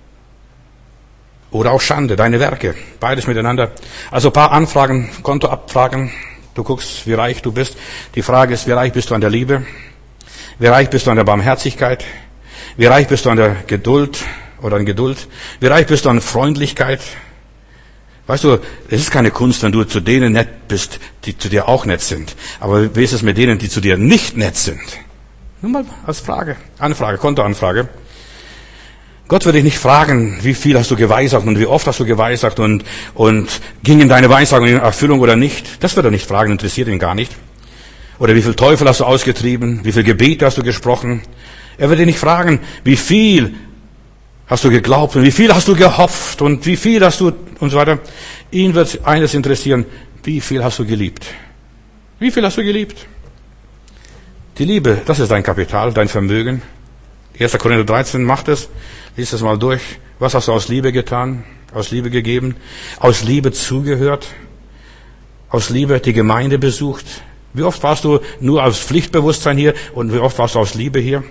oder auch Schande, deine Werke. Beides miteinander. Also ein paar Anfragen, Kontoabfragen. Du guckst, wie reich du bist. Die Frage ist, wie reich bist du an der Liebe? Wie reich bist du an der Barmherzigkeit? Wie reich bist du an der Geduld oder an Geduld? Wie reich bist du an Freundlichkeit? Weißt du, es ist keine Kunst, wenn du zu denen nett bist, die zu dir auch nett sind. Aber wie ist es mit denen, die zu dir nicht nett sind? Nur mal als Frage, Anfrage, Kontoanfrage. Gott wird dich nicht fragen, wie viel hast du geweissagt und wie oft hast du geweissagt und gingen deine Weissagungen in Erfüllung oder nicht. Das wird er nicht fragen, interessiert ihn gar nicht. Oder wie viel Teufel hast du ausgetrieben, wie viel Gebete hast du gesprochen. Er wird dich nicht fragen, wie viel hast du geglaubt und wie viel hast du gehofft und wie viel hast du und so weiter. Ihn wird eines interessieren, wie viel hast du geliebt. Wie viel hast du geliebt? Die Liebe, das ist dein Kapital, dein Vermögen. 1. Korinther 13 macht es. Lies das mal durch. Was hast du aus Liebe getan? Aus Liebe gegeben? Aus Liebe zugehört? Aus Liebe die Gemeinde besucht? Wie oft warst du nur aus Pflichtbewusstsein hier und wie oft warst du aus Liebe hier?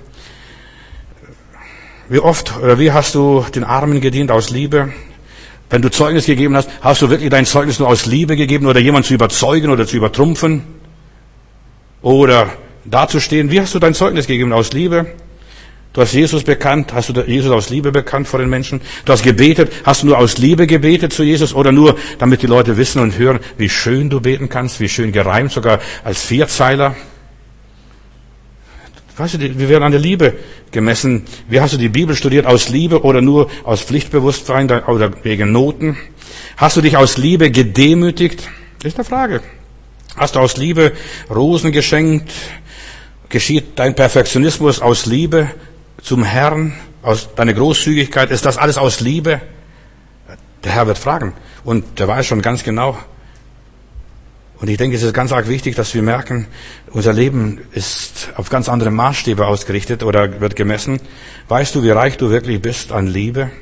Wie oft oder wie hast du den Armen gedient aus Liebe? Wenn du Zeugnis gegeben hast, hast du wirklich dein Zeugnis nur aus Liebe gegeben oder jemanden zu überzeugen oder zu übertrumpfen? Oder dazustehen? Wie hast du dein Zeugnis gegeben? Aus Liebe? Du hast Jesus bekannt, hast du Jesus aus Liebe bekannt vor den Menschen? Du hast gebetet, hast du nur aus Liebe gebetet zu Jesus oder nur, damit die Leute wissen und hören, wie schön du beten kannst, wie schön gereimt, sogar als Vierzeiler? Weißt du, wir werden an der Liebe gemessen. Wie hast du die Bibel studiert? Aus Liebe oder nur aus Pflichtbewusstsein oder wegen Noten? Hast du dich aus Liebe gedemütigt? Das ist eine Frage. Hast du aus Liebe Rosen geschenkt? Geschieht dein Perfektionismus aus Liebe zum Herrn? Aus deiner Großzügigkeit? Ist das alles aus Liebe? Der Herr wird fragen. Und der weiß schon ganz genau. Und ich denke, es ist ganz arg wichtig, dass wir merken, unser Leben ist auf ganz andere Maßstäbe ausgerichtet oder wird gemessen. Weißt du, wie reich du wirklich bist an Liebe?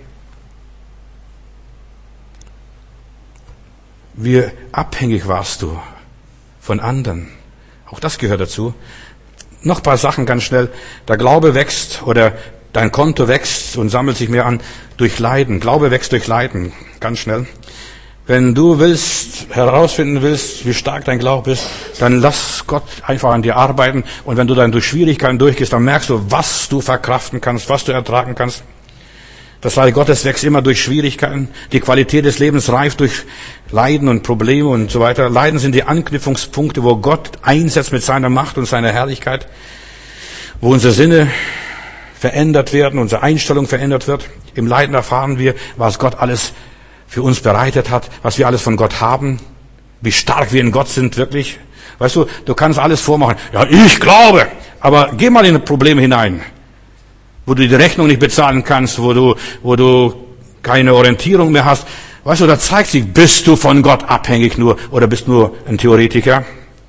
Wie abhängig warst du von anderen? Auch das gehört dazu. Noch ein paar Sachen ganz schnell. Der Glaube wächst oder dein Konto wächst und sammelt sich mehr an durch Leiden. Glaube wächst durch Leiden. Ganz schnell. Wenn du herausfinden willst, wie stark dein Glaube ist, dann lass Gott einfach an dir arbeiten. Und wenn du dann durch Schwierigkeiten durchgehst, dann merkst du, was du verkraften kannst, was du ertragen kannst. Das Reich Gottes wächst immer durch Schwierigkeiten. Die Qualität des Lebens reift durch Leiden und Probleme und so weiter. Leiden sind die Anknüpfungspunkte, wo Gott einsetzt mit seiner Macht und seiner Herrlichkeit, wo unsere Sinne verändert werden, unsere Einstellung verändert wird. Im Leiden erfahren wir, was Gott alles für uns bereitet hat, was wir alles von Gott haben, wie stark wir in Gott sind wirklich. Weißt du, du kannst alles vormachen. Ja, ich glaube, aber geh mal in Probleme hinein, wo du die Rechnung nicht bezahlen kannst, wo du keine Orientierung mehr hast. Weißt du, da zeigt sich, bist du von Gott abhängig nur oder bist nur ein Theoretiker?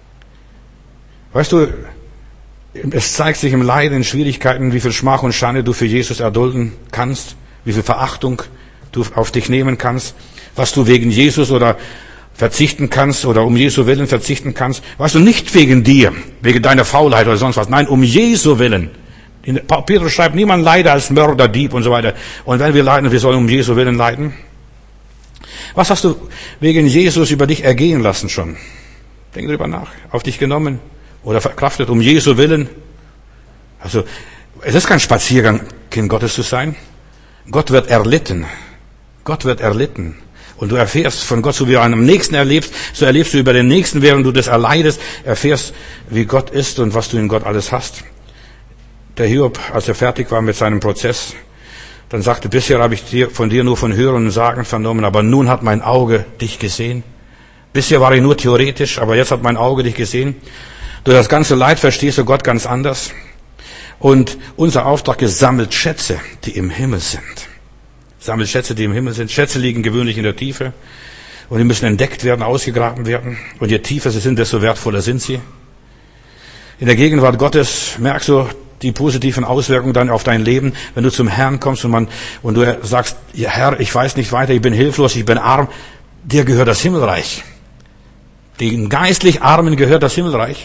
Weißt du, es zeigt sich im Leiden, in Schwierigkeiten, wie viel Schmach und Schande du für Jesus erdulden kannst, wie viel Verachtung du auf dich nehmen kannst, was du wegen Jesus oder verzichten kannst oder um Jesu Willen verzichten kannst. Weißt du, nicht wegen dir, wegen deiner Faulheit oder sonst was. Nein, um Jesu Willen. Petrus schreibt, niemand leide als Mörder, Dieb und so weiter. Und wenn wir leiden, wir sollen um Jesu Willen leiden. Was hast du wegen Jesus über dich ergehen lassen schon? Denk darüber nach. Auf dich genommen oder verkraftet um Jesu Willen. Also, es ist kein Spaziergang, Kind Gottes zu sein. Gott wird erlitten. Gott wird erlitten. Und du erfährst von Gott, so wie du einen am Nächsten erlebst, so erlebst du über den Nächsten, während du das erleidest, erfährst, wie Gott ist und was du in Gott alles hast. Der Hiob, als er fertig war mit seinem Prozess, dann sagte, bisher habe ich von dir nur von Hören und Sagen vernommen, aber nun hat mein Auge dich gesehen. Bisher war ich nur theoretisch, aber jetzt hat mein Auge dich gesehen. Durch das ganze Leid verstehst du Gott ganz anders. Und unser Auftrag ist, sammelt Schätze, die im Himmel sind. Sammelt Schätze, die im Himmel sind. Schätze liegen gewöhnlich in der Tiefe. Und die müssen entdeckt werden, ausgegraben werden. Und je tiefer sie sind, desto wertvoller sind sie. In der Gegenwart Gottes merkst du die positiven Auswirkungen dann auf dein Leben, wenn du zum Herrn kommst und du sagst, ja, Herr, ich weiß nicht weiter, ich bin hilflos, ich bin arm. Dir gehört das Himmelreich. Den geistlich Armen gehört das Himmelreich.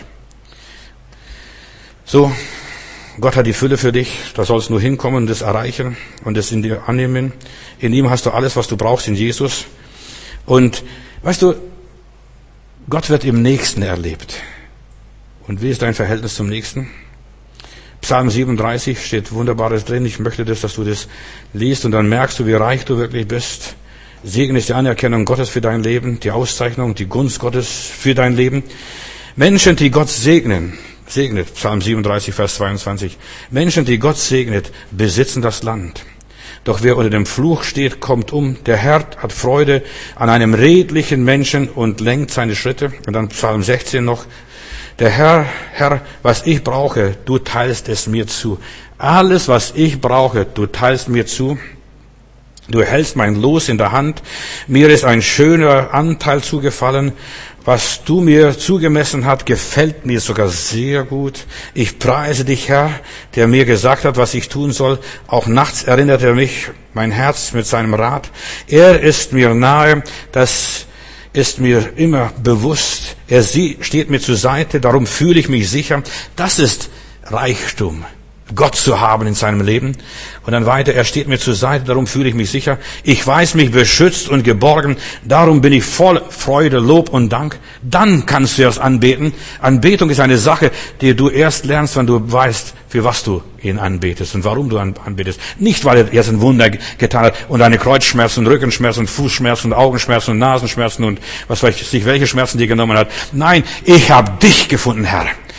So, Gott hat die Fülle für dich, da sollst du nur hinkommen und das erreichen und das in dir annehmen. In ihm hast du alles, was du brauchst, in Jesus. Und weißt du, Gott wird im Nächsten erlebt. Und wie ist dein Verhältnis zum Nächsten? Psalm 37 steht Wunderbares drin. Ich möchte dass du das liest und dann merkst du, wie reich du wirklich bist. Segen ist die Anerkennung Gottes für dein Leben, die Auszeichnung, die Gunst Gottes für dein Leben. Menschen, die Gott segnet, Psalm 37, Vers 22. Menschen, die Gott segnet, besitzen das Land. Doch wer unter dem Fluch steht, kommt um. Der Herr hat Freude an einem redlichen Menschen und lenkt seine Schritte. Und dann Psalm 16 noch. Der Herr, was ich brauche, du teilst es mir zu. Alles, was ich brauche, du teilst mir zu. Du hältst mein Los in der Hand. Mir ist ein schöner Anteil zugefallen. Was du mir zugemessen hast, gefällt mir sogar sehr gut. Ich preise dich, Herr, der mir gesagt hat, was ich tun soll. Auch nachts erinnert er mich, mein Herz mit seinem Rat. Er ist mir nahe, das ist mir immer bewusst. Er steht mir zur Seite, darum fühle ich mich sicher. Das ist Reichtum, Gott zu haben in seinem Leben. Und dann weiter, er steht mir zur Seite, darum fühle ich mich sicher. Ich weiß mich beschützt und geborgen, darum bin ich voll Freude, Lob und Dank. Dann kannst du erst anbeten. Anbetung ist eine Sache, die du erst lernst, wenn du weißt, für was du ihn anbetest und warum du anbetest. Nicht, weil er erst ein Wunder getan hat und deine Kreuzschmerzen, Rückenschmerzen, Fußschmerzen, Augenschmerzen und Nasenschmerzen und was weiß ich nicht, welche Schmerzen die genommen hat. Nein, ich habe dich gefunden, Herr.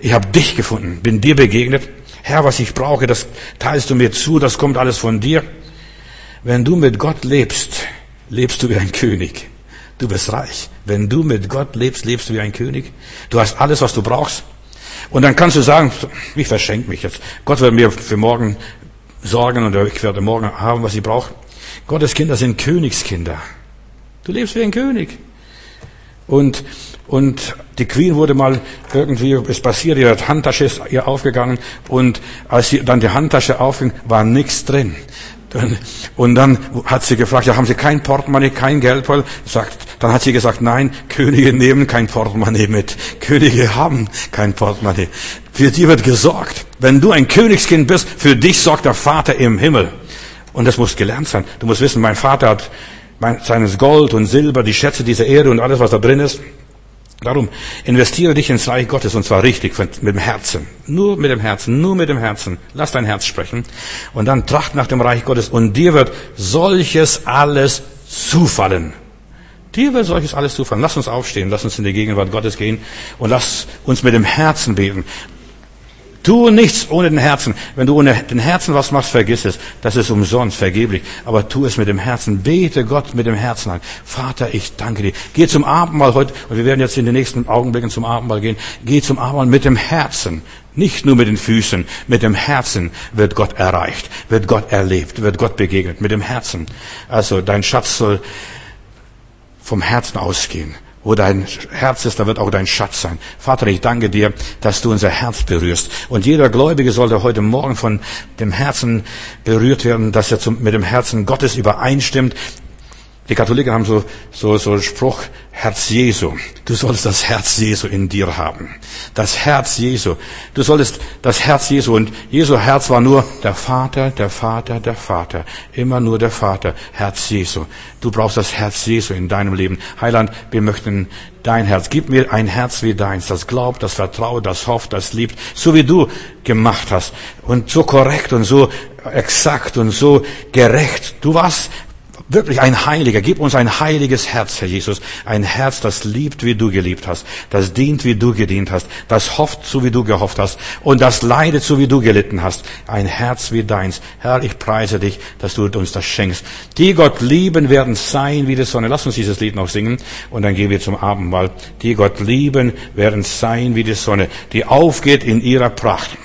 Ich habe dich gefunden, bin dir begegnet. Herr, was ich brauche, das teilst du mir zu, das kommt alles von dir. Wenn du mit Gott lebst, lebst du wie ein König. Du bist reich. Wenn du mit Gott lebst, lebst du wie ein König. Du hast alles, was du brauchst. Und dann kannst du sagen, ich verschenke mich jetzt. Gott wird mir für morgen sorgen und ich werde morgen haben, was ich brauche. Gottes Kinder sind Königskinder. Du lebst wie ein König. Und die Queen wurde mal irgendwie, es passiert, ihre Handtasche ist ihr aufgegangen und als sie dann die Handtasche aufging, war nichts drin. Und dann hat sie gefragt, ja, haben Sie kein Portemonnaie, kein Geldbeutel? Dann hat sie gesagt, nein, Könige nehmen kein Portemonnaie mit. Könige haben kein Portemonnaie. Für die wird gesorgt. Wenn du ein Königskind bist, für dich sorgt der Vater im Himmel. Und das muss gelernt sein. Du musst wissen, mein Vater hat seines Gold und Silber, die Schätze dieser Erde und alles, was da drin ist. Darum investiere dich ins Reich Gottes und zwar richtig, mit dem Herzen. Nur mit dem Herzen, nur mit dem Herzen. Lass dein Herz sprechen. Und dann tracht nach dem Reich Gottes und dir wird solches alles zufallen. Dir wird solches alles zufallen. Lass uns aufstehen, lass uns in die Gegenwart Gottes gehen und lass uns mit dem Herzen beten. Tu nichts ohne den Herzen. Wenn du ohne den Herzen was machst, vergiss es. Das ist umsonst, vergeblich. Aber tu es mit dem Herzen. Bete Gott mit dem Herzen an. Vater, ich danke dir. Geh zum Abendmahl heute, und wir werden jetzt in den nächsten Augenblicken zum Abendmahl gehen. Geh zum Abendmahl mit dem Herzen. Nicht nur mit den Füßen. Mit dem Herzen wird Gott erreicht, wird Gott erlebt, wird Gott begegnet. Mit dem Herzen. Also dein Schatz soll vom Herzen ausgehen. Wo dein Herz ist, da wird auch dein Schatz sein. Vater, ich danke dir, dass du unser Herz berührst. Und jeder Gläubige sollte heute Morgen von dem Herzen berührt werden, dass er mit dem Herzen Gottes übereinstimmt. Die Katholiken haben so einen Spruch, Herz Jesu. Du solltest das Herz Jesu in dir haben. Das Herz Jesu. Du solltest das Herz Jesu. Und Jesu Herz war nur der Vater, der Vater, der Vater. Immer nur der Vater. Herz Jesu. Du brauchst das Herz Jesu in deinem Leben. Heiland, wir möchten dein Herz. Gib mir ein Herz wie deins, das glaubt, das vertraut, das hofft, das liebt. So wie du gemacht hast. Und so korrekt und so exakt und so gerecht. Du warst wirklich ein Heiliger. Gib uns ein heiliges Herz, Herr Jesus. Ein Herz, das liebt, wie du geliebt hast. Das dient, wie du gedient hast. Das hofft, so wie du gehofft hast. Und das leidet, so wie du gelitten hast. Ein Herz wie deins. Herr, ich preise dich, dass du uns das schenkst. Die Gott lieben werden sein wie die Sonne. Lass uns dieses Lied noch singen. Und dann gehen wir zum Abendmahl. Die Gott lieben werden sein wie die Sonne, die aufgeht in ihrer Pracht.